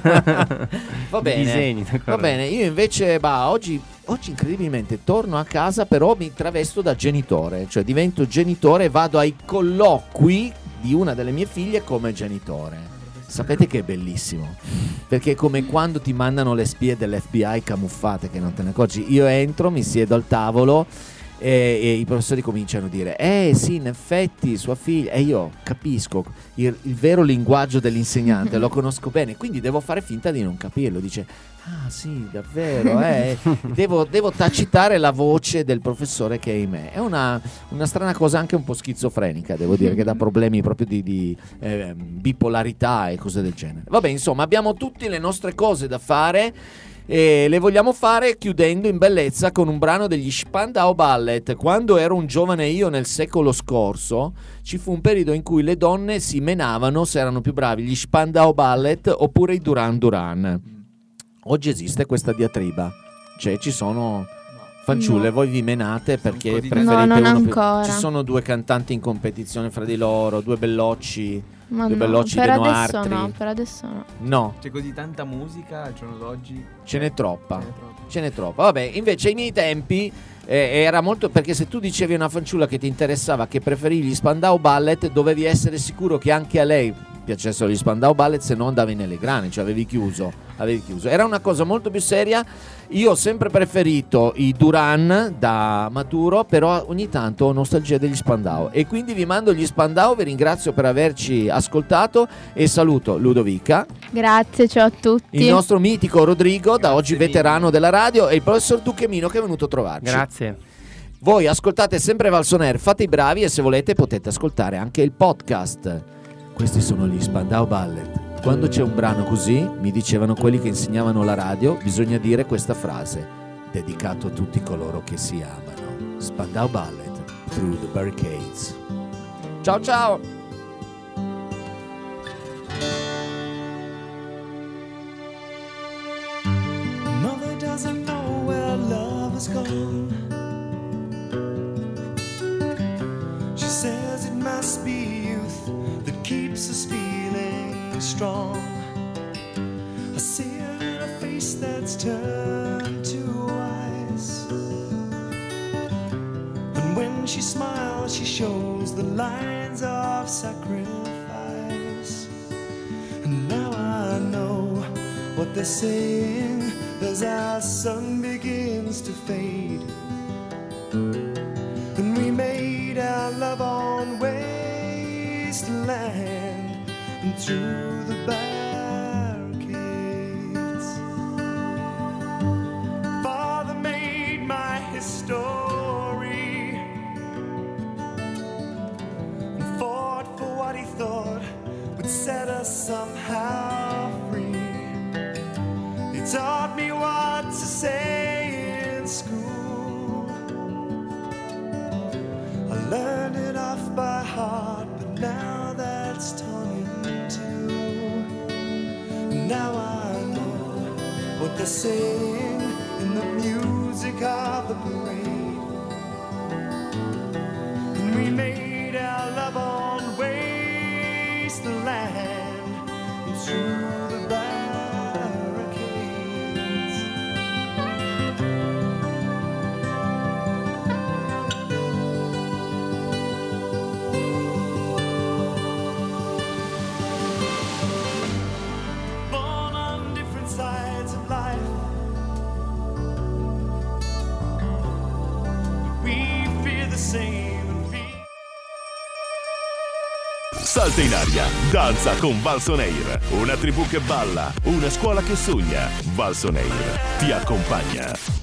Va bene, Disegni da va correggere. bene. Io invece, bah, oggi, oggi incredibilmente torno a casa, però mi travesto da genitore, cioè divento genitore e vado ai colloqui di una delle mie figlie come genitore. Sapete che è bellissimo, perché è come quando ti mandano le spie dell'F B I camuffate che non te ne accorgi. Io entro, mi siedo al tavolo e, e i professori cominciano a dire eh sì, in effetti sua figlia, e io capisco il, il vero linguaggio dell'insegnante, lo conosco bene, quindi devo fare finta di non capirlo. Dice ah sì, davvero, eh. devo, devo tacitare la voce del professore che è in me. È una, una strana cosa, anche un po' schizofrenica, devo dire, che dà problemi proprio di, di eh, bipolarità e cose del genere. Vabbè, insomma, abbiamo tutte le nostre cose da fare e le vogliamo fare chiudendo in bellezza con un brano degli Spandau Ballet. Quando ero un giovane io nel secolo scorso ci fu un periodo in cui le donne si menavano se erano più bravi gli Spandau Ballet oppure i Duran Duran. Oggi esiste questa diatriba, cioè ci sono fanciulle, No. voi vi menate perché così- preferite No, non uno più- ancora. Ci sono due cantanti in competizione fra di loro, due bellocci, Ma due no, bellocci per de adesso Noartri. no, per adesso no. No, C'è così tanta musica al giorno d'oggi. ce n'è troppa. Ce n'è troppa. Ce n'è troppa. Vabbè, invece ai miei tempi eh, era molto, perché se tu dicevi a una fanciulla che ti interessava, che preferivi gli Spandau Ballet, dovevi essere sicuro che anche a lei piacessero gli Spandau Ballet, se no andavi nelle grane, cioè avevi chiuso, avevi chiuso. Era una cosa molto più seria. Io ho sempre preferito i Duran da maturo, però ogni tanto ho nostalgia degli Spandau e quindi vi mando gli Spandau. Vi ringrazio per averci ascoltato e saluto Ludovica, Grazie, ciao a tutti. il nostro mitico Rodrigo, da oggi mille. veterano della radio, e il professor Duchemino che è venuto a trovarci. Grazie. Voi ascoltate sempre Valsoner, fate i bravi, e se volete potete ascoltare anche il podcast. Questi sono gli Spandau Ballet. Quando c'è un brano così, mi dicevano quelli che insegnavano la radio, bisogna dire questa frase: dedicato a tutti coloro che si amano. Spandau Ballet, Through the Barricades. Ciao ciao! Mother doesn't know where love has gone. She says it must be youth that keeps us feeling strong. I see it in a face that's turned to ice. And when she smiles, she shows the lines of sacrifice. And now I know what they're saying as our sun begins to fade, and we may and through the barricades. Father made my history and fought for what he thought would set us somehow free. He taught me what to say in school. I learned it off by heart, but now that's torn in two. Now I know what they're saying in the music of the parade. And we made our love on wasteland and through the barricades. Born on different sides of life, we fear the same and feel. Salta in aria, danza con Valsonair. Una tribù che balla, una scuola che sogna. Valsonair ti accompagna.